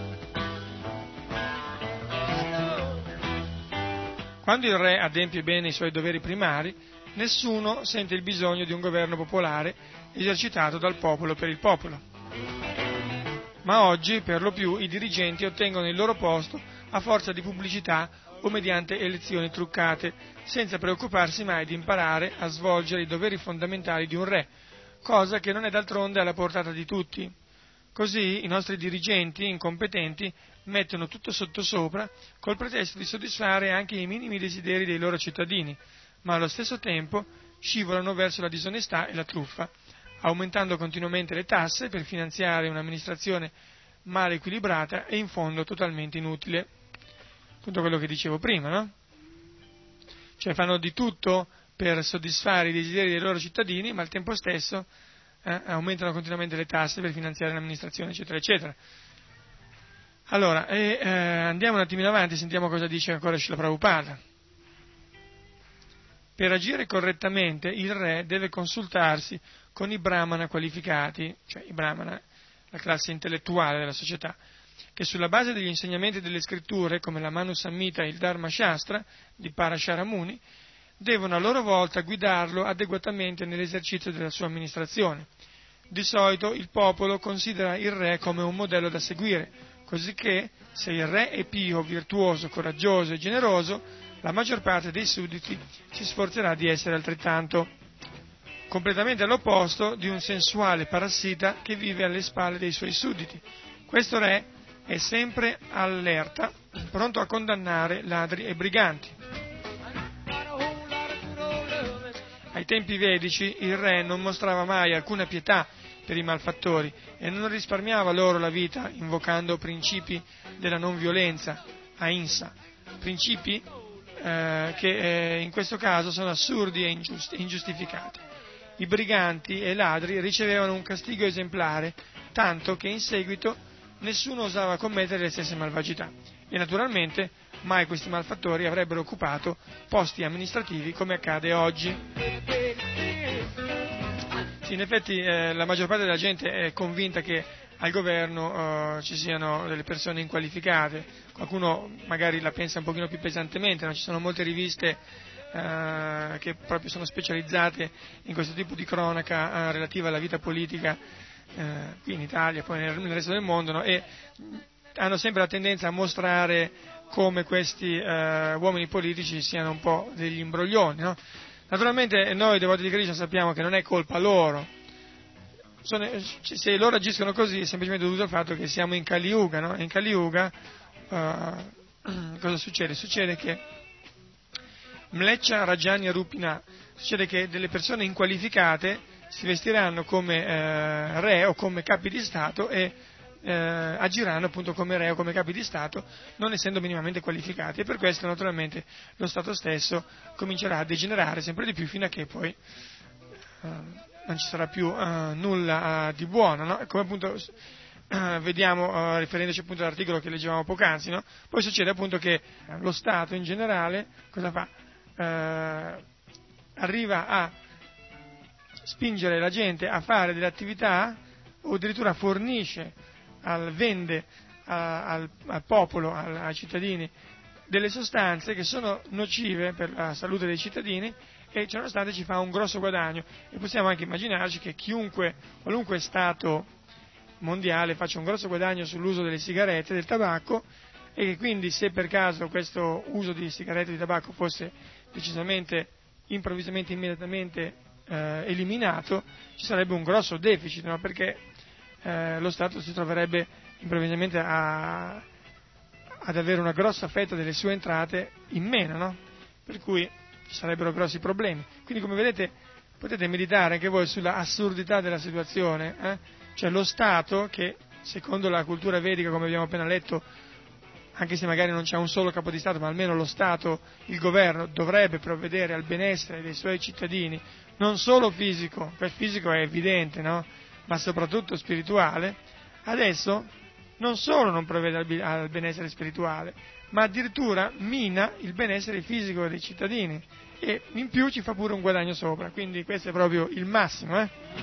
Quando il re adempie bene i suoi doveri primari, nessuno sente il bisogno di un governo popolare esercitato dal popolo per il popolo. Ma oggi, per lo più, i dirigenti ottengono il loro posto a forza di pubblicità o mediante elezioni truccate, senza preoccuparsi mai di imparare a svolgere i doveri fondamentali di un re, cosa che non è d'altronde alla portata di tutti. Così i nostri dirigenti incompetenti mettono tutto sottosopra col pretesto di soddisfare anche i minimi desideri dei loro cittadini, ma allo stesso tempo scivolano verso la disonestà e la truffa, aumentando continuamente le tasse per finanziare un'amministrazione mal equilibrata e in fondo totalmente inutile. Tutto quello che dicevo prima, no? Cioè fanno di tutto per soddisfare i desideri dei loro cittadini, ma al tempo stesso aumentano continuamente le tasse per finanziare l'amministrazione, eccetera, eccetera. Allora, andiamo un attimino avanti, sentiamo cosa dice ancora Srila Prabhupada. Per agire correttamente il re deve consultarsi con i brahmana qualificati, cioè i brahmana, la classe intellettuale della società, che sulla base degli insegnamenti delle scritture, come la Manu Samhita e il Dharma Shastra di Parashara Muni, devono a loro volta guidarlo adeguatamente nell'esercizio della sua amministrazione. Di solito il popolo considera il re come un modello da seguire, cosicché se il re è pio, virtuoso, coraggioso e generoso, la maggior parte dei sudditi si sforzerà di essere altrettanto. Completamente all'opposto di un sensuale parassita che vive alle spalle dei suoi sudditi. Questo re è sempre allerta, pronto a condannare ladri e briganti. Ai tempi vedici il re non mostrava mai alcuna pietà per i malfattori e non risparmiava loro la vita invocando principi della non violenza, ahimsa, principi che in questo caso sono assurdi e ingiustificati. I briganti e i ladri ricevevano un castigo esemplare, tanto che in seguito nessuno osava commettere le stesse malvagità e naturalmente mai questi malfattori avrebbero occupato posti amministrativi come accade oggi. Sì, in effetti la maggior parte della gente è convinta che al governo ci siano delle persone inqualificate, qualcuno magari la pensa un pochino più pesantemente, no? Ci sono molte riviste che proprio sono specializzate in questo tipo di cronaca relativa alla vita politica qui in Italia, poi nel resto del mondo, no? E hanno sempre la tendenza a mostrare come questi uomini politici siano un po' degli imbroglioni, no? Naturalmente noi devoti di Krishna sappiamo che non è colpa loro, se loro agiscono così è semplicemente dovuto al fatto che siamo in Kali Yuga, no? E in Kali Yuga cosa succede? Succede che Mleccia Rajanya Rupina, succede che delle persone inqualificate si vestiranno come re o come capi di Stato e agiranno appunto come re o come capi di Stato, non essendo minimamente qualificati, e per questo naturalmente lo Stato stesso comincerà a degenerare sempre di più fino a che poi non ci sarà più nulla di buono, no? Come appunto vediamo riferendoci appunto all'articolo che leggevamo poc'anzi, no? Poi succede appunto che lo Stato in generale cosa fa? Arriva a spingere la gente a fare delle attività o addirittura fornisce vende al popolo, ai cittadini, delle sostanze che sono nocive per la salute dei cittadini e ciononostante ci fa un grosso guadagno, e possiamo anche immaginarci che qualunque Stato mondiale faccia un grosso guadagno sull'uso delle sigarette, del tabacco, e che quindi se per caso questo uso di sigarette e di tabacco fosse decisamente, improvvisamente, immediatamente eliminato, ci sarebbe un grosso deficit, no? Perché lo Stato si troverebbe improvvisamente ad avere una grossa fetta delle sue entrate in meno, no? Per cui ci sarebbero grossi problemi. Quindi, come vedete, potete meditare anche voi sulla assurdità della situazione, Cioè lo Stato che, secondo la cultura vedica, come abbiamo appena letto, anche se magari non c'è un solo capo di Stato, ma almeno lo Stato, il governo, dovrebbe provvedere al benessere dei suoi cittadini, non solo fisico, quel fisico è evidente, no? Ma soprattutto spirituale. Adesso non solo non provvede al benessere spirituale, ma addirittura mina il benessere fisico dei cittadini e in più ci fa pure un guadagno sopra, quindi questo è proprio il massimo,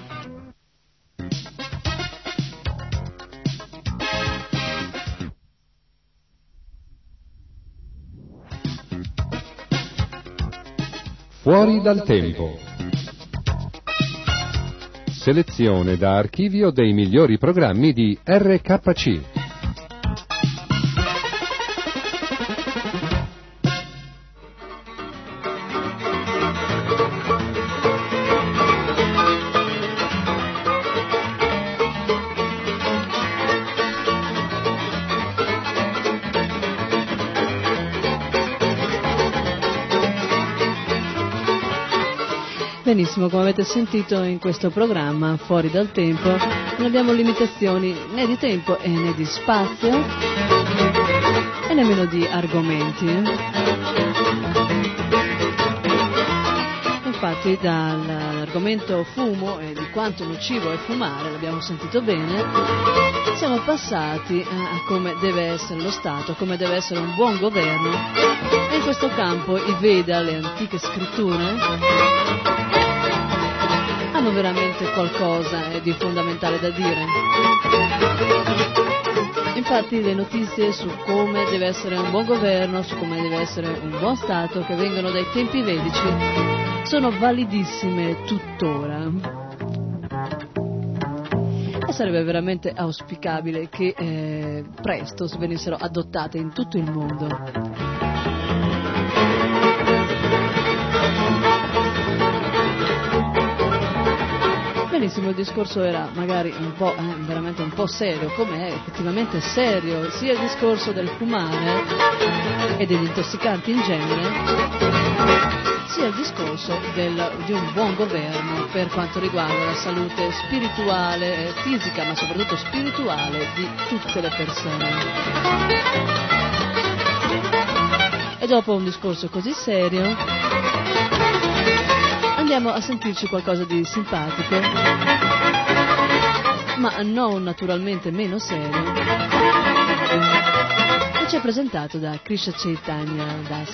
Fuori dal tempo. Selezione da archivio dei migliori programmi di RKC. Benissimo, come avete sentito in questo programma Fuori dal Tempo non abbiamo limitazioni né di tempo né di spazio e nemmeno di argomenti. Infatti dall'argomento fumo e di quanto nocivo è fumare, l'abbiamo sentito bene, siamo passati a come deve essere lo Stato, come deve essere un buon governo, e in questo campo i Veda, le antiche scritture, hanno hanno veramente qualcosa di fondamentale da dire. Infatti le notizie su come deve essere un buon governo, su come deve essere un buon Stato, che vengono dai tempi vedici, sono validissime tuttora. E sarebbe veramente auspicabile che presto venissero adottate in tutto il mondo. Benissimo, il discorso era magari un po', veramente un po' serio, come è effettivamente serio sia il discorso del fumare e degli intossicanti in genere, sia il discorso di un buon governo per quanto riguarda la salute spirituale, fisica, ma soprattutto spirituale di tutte le persone. E dopo un discorso così serio andiamo a sentirci qualcosa di simpatico, ma non naturalmente meno serio, che ci è presentato da Krishna Chaitanya Das.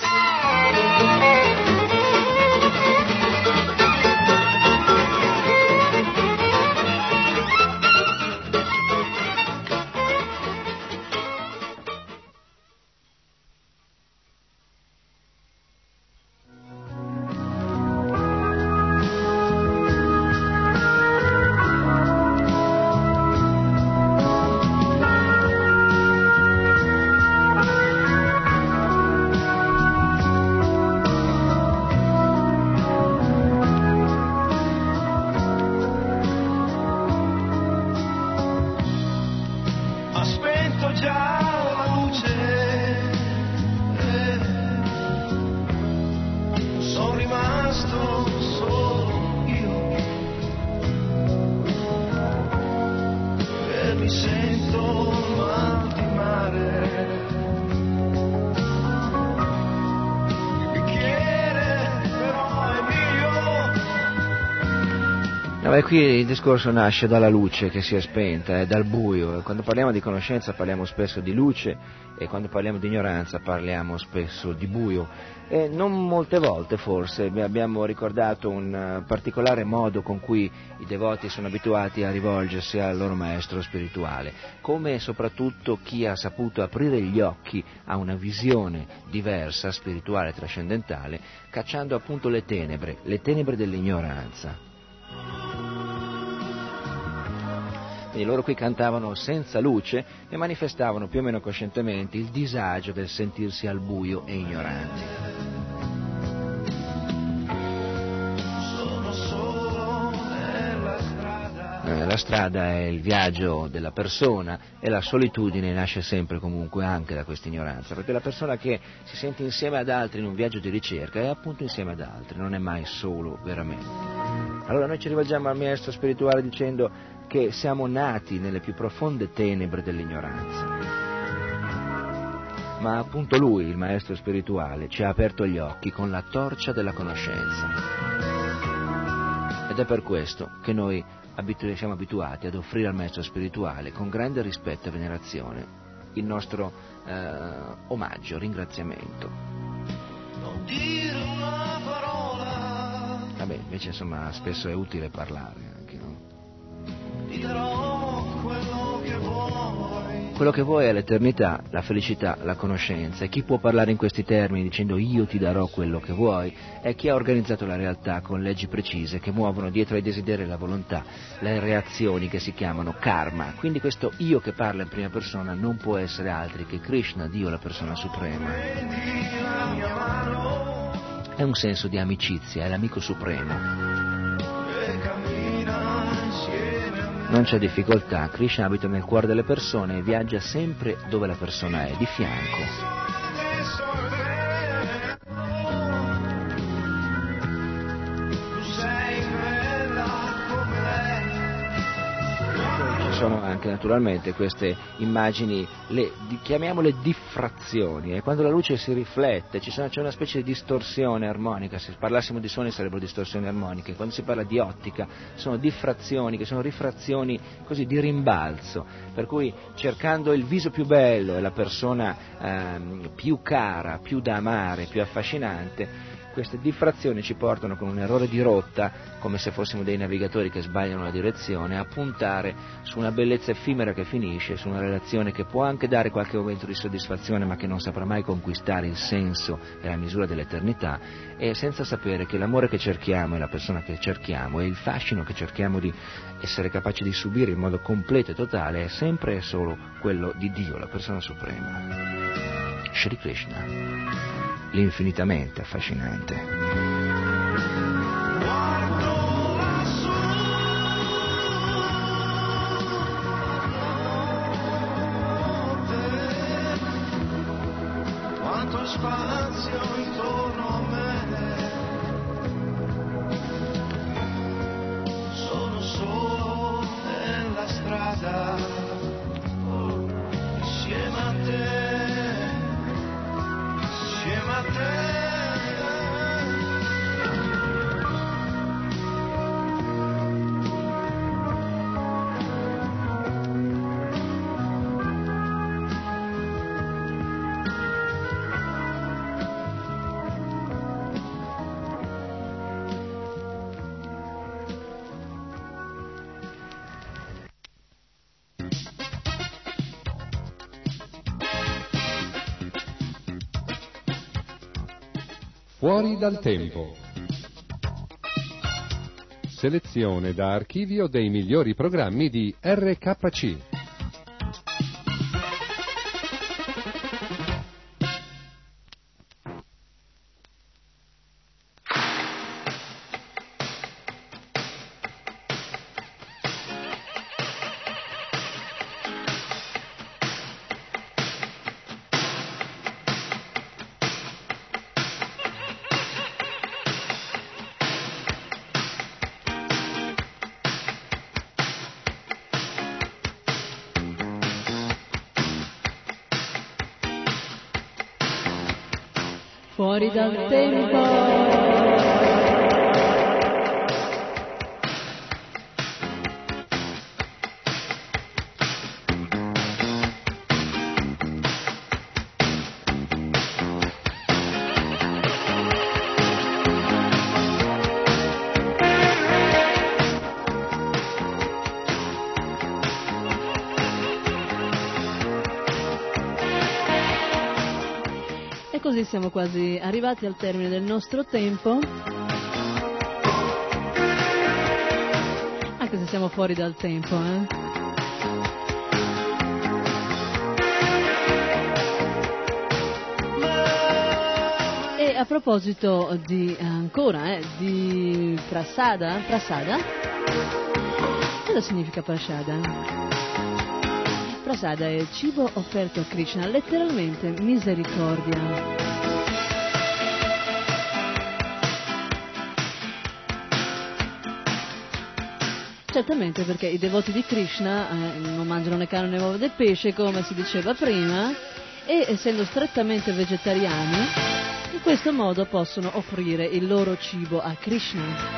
E qui il discorso nasce dalla luce che si è spenta, dal buio. Quando parliamo di conoscenza parliamo spesso di luce e quando parliamo di ignoranza parliamo spesso di buio. E non molte volte forse abbiamo ricordato un particolare modo con cui i devoti sono abituati a rivolgersi al loro maestro spirituale, come soprattutto chi ha saputo aprire gli occhi a una visione diversa, spirituale, trascendentale, cacciando appunto le tenebre dell'ignoranza. E loro qui cantavano senza luce e manifestavano più o meno coscientemente il disagio del sentirsi al buio e ignoranti. La strada è il viaggio della persona e la solitudine nasce sempre comunque anche da questa ignoranza, perché la persona che si sente insieme ad altri in un viaggio di ricerca è appunto insieme ad altri, non è mai solo veramente. Allora noi ci rivolgiamo al maestro spirituale dicendo che siamo nati nelle più profonde tenebre dell'ignoranza, ma appunto lui, il maestro spirituale, ci ha aperto gli occhi con la torcia della conoscenza, ed è per questo che noi siamo abituati ad offrire al maestro spirituale con grande rispetto e venerazione il nostro omaggio, ringraziamento. Non dire una parola. Vabbè, invece insomma spesso è utile parlare anche, no? Ti darò quello che vuoi. Quello che vuoi è l'eternità, la felicità, la conoscenza. E chi può parlare in questi termini dicendo io ti darò quello che vuoi è chi ha organizzato la realtà con leggi precise che muovono dietro ai desideri e la volontà le reazioni che si chiamano karma. Quindi questo io che parla in prima persona non può essere altri che Krishna, Dio, la persona suprema. È un senso di amicizia, è l'amico supremo. Non c'è difficoltà, Krishna abita nel cuore delle persone e viaggia sempre dove la persona è, di fianco. Sono anche naturalmente queste immagini, chiamiamole diffrazioni, e quando la luce si riflette c'è una specie di distorsione armonica. Se parlassimo di suoni sarebbero distorsioni armoniche, quando si parla di ottica sono diffrazioni, che sono rifrazioni così di rimbalzo, per cui cercando il viso più bello e la persona più cara, più da amare, più affascinante, Queste diffrazioni ci portano con un errore di rotta, come se fossimo dei navigatori che sbagliano la direzione, a puntare su una bellezza effimera che finisce, su una relazione che può anche dare qualche momento di soddisfazione ma che non saprà mai conquistare il senso e la misura dell'eternità, e senza sapere che l'amore che cerchiamo e la persona che cerchiamo e il fascino che cerchiamo di essere capaci di subire in modo completo e totale è sempre e solo quello di Dio, la persona suprema. Shri Krishna, l'infinitamente affascinante. Spazio intorno a me, sono solo nella strada, insieme a te. Fuori dal tempo. Selezione da archivio dei migliori programmi di RKC. Fuori dal tempo. Così siamo quasi arrivati al termine del nostro tempo, anche se siamo fuori dal tempo, E a proposito di ancora di prasada, cosa significa prasada? Prasada è cibo offerto a Krishna, letteralmente misericordia. Certamente, perché i devoti di Krishna non mangiano né carne né uova né pesce, come si diceva prima, e essendo strettamente vegetariani, in questo modo possono offrire il loro cibo a Krishna.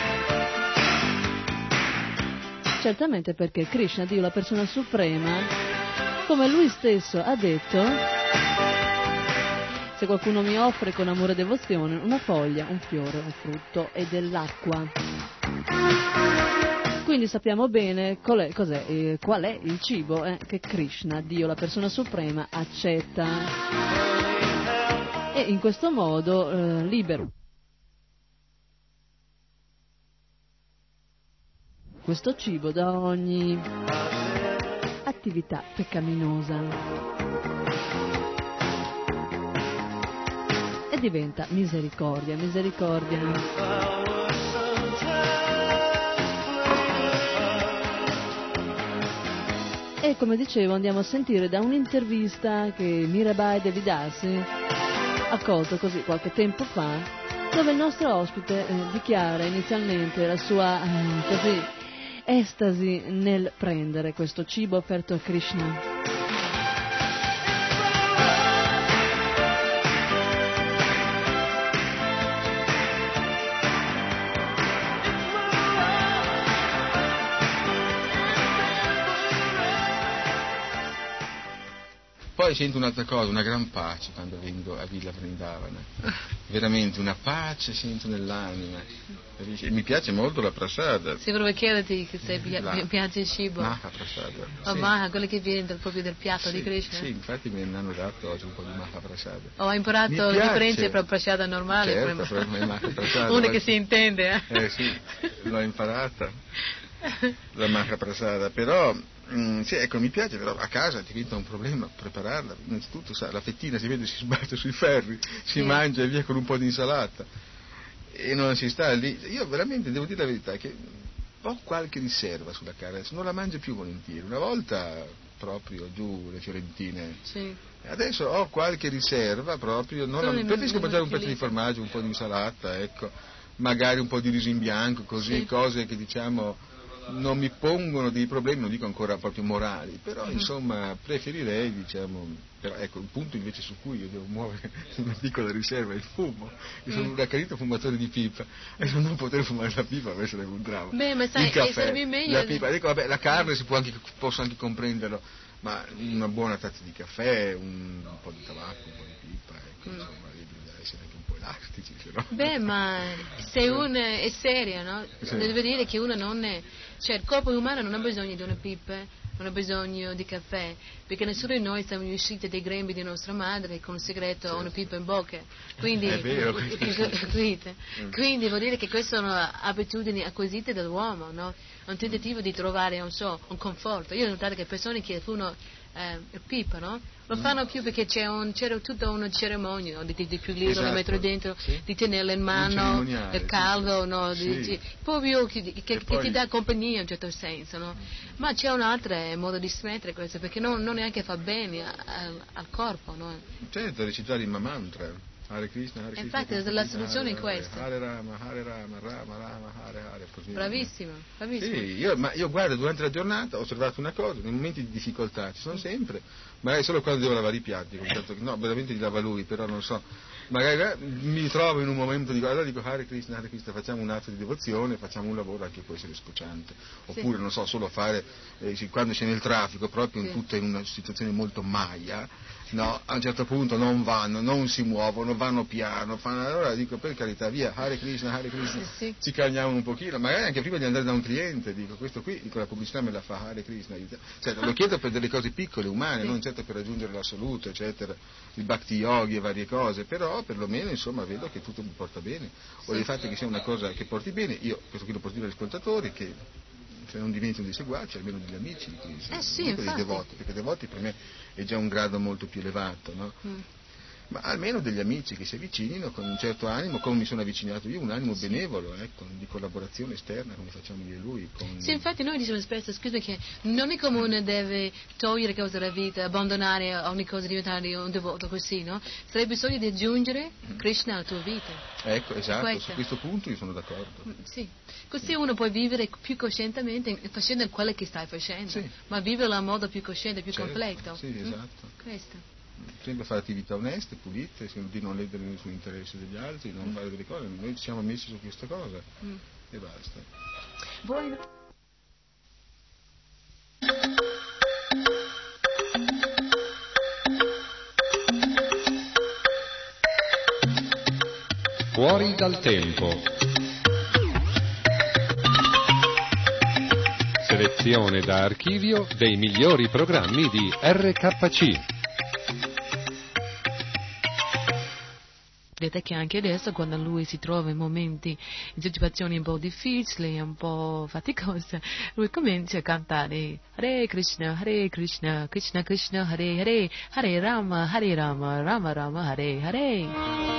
Certamente perché Krishna, Dio, la persona suprema, come lui stesso ha detto, se qualcuno mi offre con amore e devozione una foglia, un fiore, un frutto e dell'acqua. Quindi sappiamo bene qual è il cibo che Krishna, Dio, la persona suprema, accetta. E in questo modo libero questo cibo da ogni attività peccaminosa e diventa misericordia. E come dicevo, andiamo a sentire da un'intervista che Mirabai Devidasi ha colto così qualche tempo fa, dove il nostro ospite dichiara inizialmente la sua estasi nel prendere questo cibo offerto a Krishna. poi sento un'altra cosa, una gran pace quando vengo a Villa Vrindavana, veramente una pace sento nell'anima. Mi piace molto la prasada. Sì, volevo chiederti se piace il cibo. Maha prasada. O sì. Maha, quello che viene proprio del piatto sì, di Krishna. Sì, infatti me ne hanno dato oggi un po' di Maha prasada. Ho imparato la differenza tra prasada normale e Maha prasada. Una che si intende. Sì, l'ho imparata, la Maha prasada, però... sì, ecco, mi piace, però a casa diventa un problema prepararla. Innanzitutto, la fettina si vede, si sbatte sui ferri, si mangia via con un po' di insalata e non si sta lì. Io veramente devo dire la verità che ho qualche riserva sulla carne, non la mangio più volentieri. Una volta proprio giù le fiorentine. Sì. Adesso ho qualche riserva proprio, preferisco mangiare un pezzo di formaggio, un po' di insalata, ecco, magari un po' di riso in bianco, così, cose che diciamo non mi pongono dei problemi, non dico ancora proprio morali, però insomma preferirei, diciamo, però ecco, il punto invece su cui io devo muovere una piccola riserva è il fumo. Io sono un accanito fumatore di pipa e non poter fumare la pipa a sarebbe un dramma. Beh, ma sai, il caffè, sarebbe meglio. La pipa, dico, vabbè, la carne posso anche comprenderlo, ma una buona tazza di caffè, un po' di tabacco, un po' di pipa, ecco, insomma, deve essere anche un po' elastici, se no. Beh, ma se uno è serio, no? Sì. Deve dire che uno non è... Cioè, il corpo umano non ha bisogno di una pipa, non ha bisogno di caffè, perché nessuno di noi siamo usciti dai grembi di nostra madre con un segreto o una pipa in bocca. Quindi, è vero. Quindi vuol dire che queste sono abitudini acquisite dall'uomo, no? Un tentativo di trovare, non so, un conforto. Io ho notato che persone che fumano il pipa, no? Lo fanno più perché c'era tutta una cerimonia, no? di più libero, la mettere dentro, di tenerla in mano, il caldo, no? Proprio che ti dà compagnia in un certo senso, no? Ma c'è un altro modo di smettere questo, perché non neanche fa bene al corpo, no? Certo, recitare il mantra. Hare Krishna, Hare Krishna. Infatti la soluzione è questa. Hare Rama, Rama Rama, Hare Hare. Bravissimo. Sì, io guardo durante la giornata, ho osservato una cosa, nei momenti di difficoltà ci sono sempre, magari solo quando devo lavare i piatti, no, veramente li lava lui, però non so, magari mi trovo in un momento di allora dico Hare Krishna, facciamo un atto di devozione, facciamo un lavoro anche può essere scocciante, oppure non so, solo fare, quando c'è nel traffico, proprio in una situazione molto maia, no, a un certo punto non vanno, non si muovono, vanno piano, allora dico per carità via, Hare Krishna, ci calmiamo un pochino, magari anche prima di andare da un cliente, dico questo qui, dico la pubblicità me la fa Hare Krishna, cioè, lo chiedo per delle cose piccole, umane, non certo per raggiungere l'assoluto, eccetera, il bhakti yogi e varie cose, però perlomeno insomma vedo che tutto mi porta bene, o il fatto che sia una cosa che porti bene, io questo qui lo posso dire agli ascoltatori, che se non diventano dei seguaci, almeno degli amici, dei devoti, perché devoti per me è già un grado molto più elevato, no? Ma almeno degli amici che si avvicinino con un certo animo, come mi sono avvicinato io, un animo benevolo, di collaborazione esterna, come facciamo io e lui. Sì, infatti noi diciamo spesso, scusa, che non è come uno deve togliere cose dalla vita, abbandonare ogni cosa, diventare un devoto così, no? Sarebbe bisogno di aggiungere Krishna alla tua vita. Ecco, esatto, su questo punto io sono d'accordo. Sì, così uno può vivere più coscientemente facendo quello che stai facendo, ma vivere in modo più cosciente, più completo. Sì, esatto. Questo. Sempre fare attività oneste, pulite, di non ledere nessun interesse degli altri, non fare delle cose, noi ci siamo messi su questa cosa e basta. Voi... Fuori dal tempo. Selezione da archivio dei migliori programmi di RKC. Vedete che anche adesso, quando lui si trova in momenti, in situazioni un po' difficili, un po' faticose, lui comincia a cantare Hare Krishna, Krishna Krishna, Hare Hare, Hare Rama, Rama Rama, Hare Hare.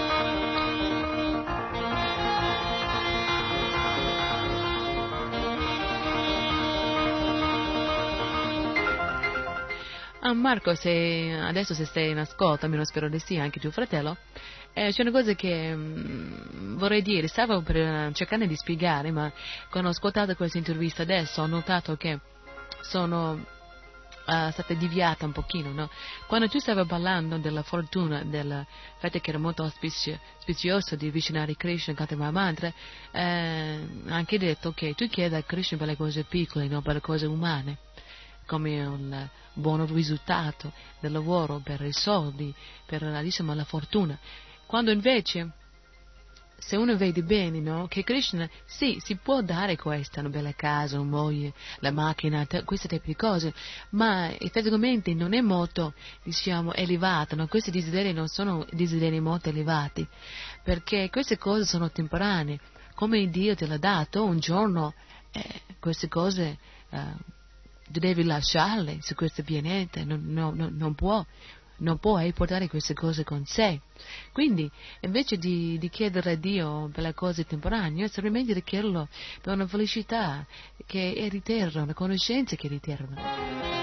Marco, adesso se stai in ascolto, almeno spero di sì, anche tuo fratello, c'è una cosa che vorrei dire, stavo per cercare di spiegare, ma quando ho ascoltato questa intervista adesso ho notato che sono stata deviata un pochino, no? Quando tu stavi parlando della fortuna, del fatto che era molto auspicioso di avvicinare Krishna cantare mantra, anche detto che tu chiedi a Krishna per le cose piccole, non per le cose umane, come buon risultato del lavoro, per i soldi, per diciamo, la fortuna. Quando invece, se uno vede bene, no, che Krishna, sì, si può dare questa, una bella casa, una moglie, la macchina, questo tipo di cose, ma effettivamente non è molto, diciamo, elevato, no? Questi desideri non sono desideri molto elevati, perché queste cose sono temporanee. Come Dio te l'ha dato, un giorno queste cose tu devi lasciarle su questo pianeta, non puoi portare queste cose con sé. Quindi, invece di chiedere a Dio per le cose temporanee, semplicemente di chiederlo per una felicità che è eterna, una conoscenza che è eterna.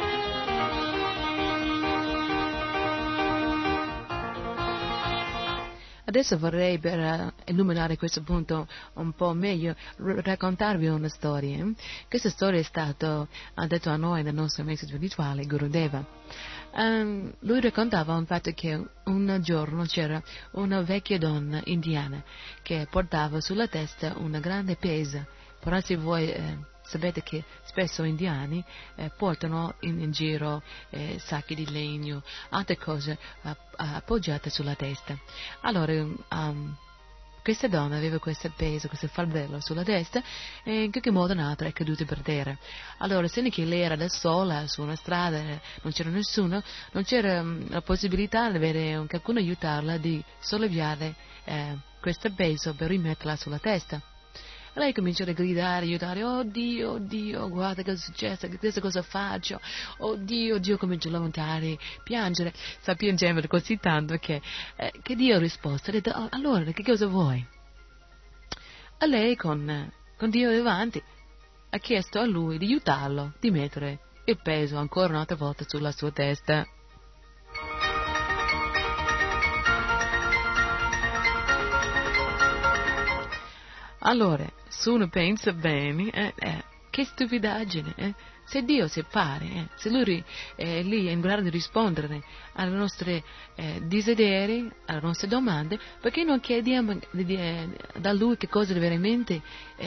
Adesso vorrei, per illuminare questo punto un po' meglio, raccontarvi una storia. Questa storia è stata detta a noi nel nostro maestro spirituale, Gurudeva. Lui raccontava un fatto che un giorno c'era una vecchia donna indiana che portava sulla testa una grande pesa. Però se voi sapete che spesso indiani portano in giro sacchi di legno, altre cose appoggiate sulla testa. Allora, questa donna aveva questo peso, questo fardello sulla testa e in qualche modo un'altra è caduta per terra. Allora, essendo che lei era da sola su una strada, non c'era nessuno, non c'era la possibilità di avere qualcuno aiutarla di sollevare questo peso per rimetterla sulla testa. Lei comincia a gridare, aiutare, oh Dio, guarda che è successo, adesso cosa faccio? Oh Dio, comincia a lamentare, piangere, sta piangendo così tanto che Dio ha risposto, ha detto, allora che cosa vuoi? E lei con Dio davanti ha chiesto a lui di aiutarlo, di mettere il peso ancora un'altra volta sulla sua testa. Allora, se uno pensa bene, che stupidaggine, se Dio si pare, se Lui è lì in grado di rispondere ai nostri desideri, alle nostre domande, perché non chiediamo da Lui che cosa è veramente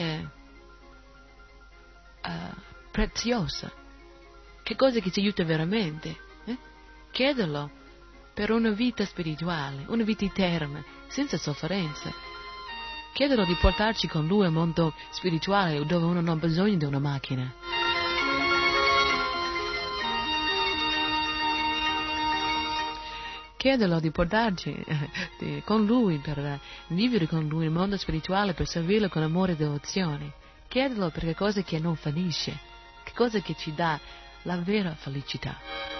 preziosa, che cosa che ci aiuta veramente? Chiederlo per una vita spirituale, una vita eterna, senza sofferenza. Chiederlo di portarci con lui al mondo spirituale dove uno non ha bisogno di una macchina. Chiederlo di portarci con lui per vivere con lui nel mondo spirituale, per servirlo con amore e devozione. Chiederlo per che cosa che non finisce, che cosa che ci dà la vera felicità.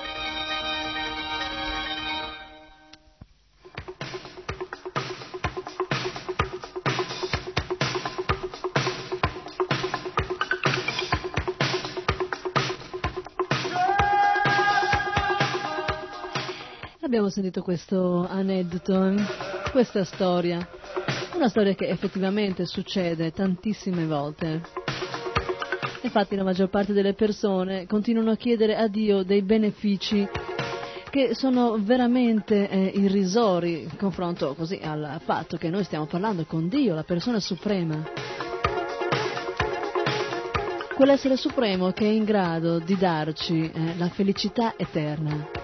Abbiamo sentito questo aneddoto, questa storia, una storia che effettivamente succede tantissime volte. Infatti la maggior parte delle persone continuano a chiedere a Dio dei benefici che sono veramente irrisori in confronto così al fatto che noi stiamo parlando con Dio, la persona suprema. Quell'essere supremo che è in grado di darci la felicità eterna.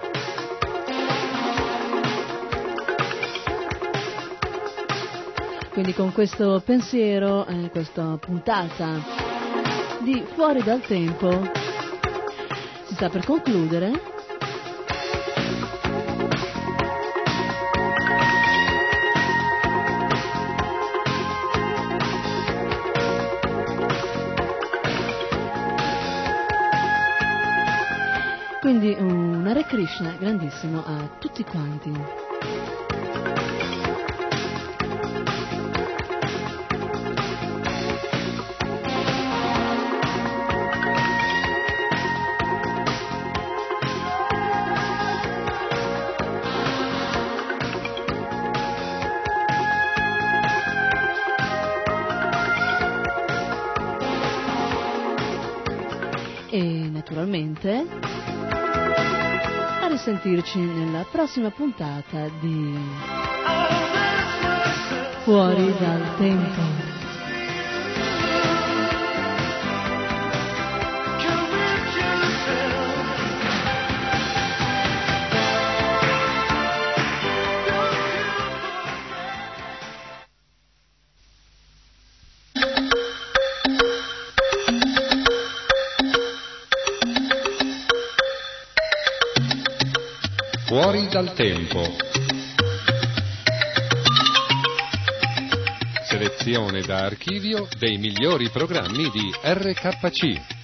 Quindi con questo pensiero, questa puntata di Fuori dal Tempo si sta per concludere. Quindi un Hare Krishna grandissimo a tutti quanti. E naturalmente a risentirci nella prossima puntata di Fuori dal Tempo. Fuori dal tempo. Selezione da archivio dei migliori programmi di RKC.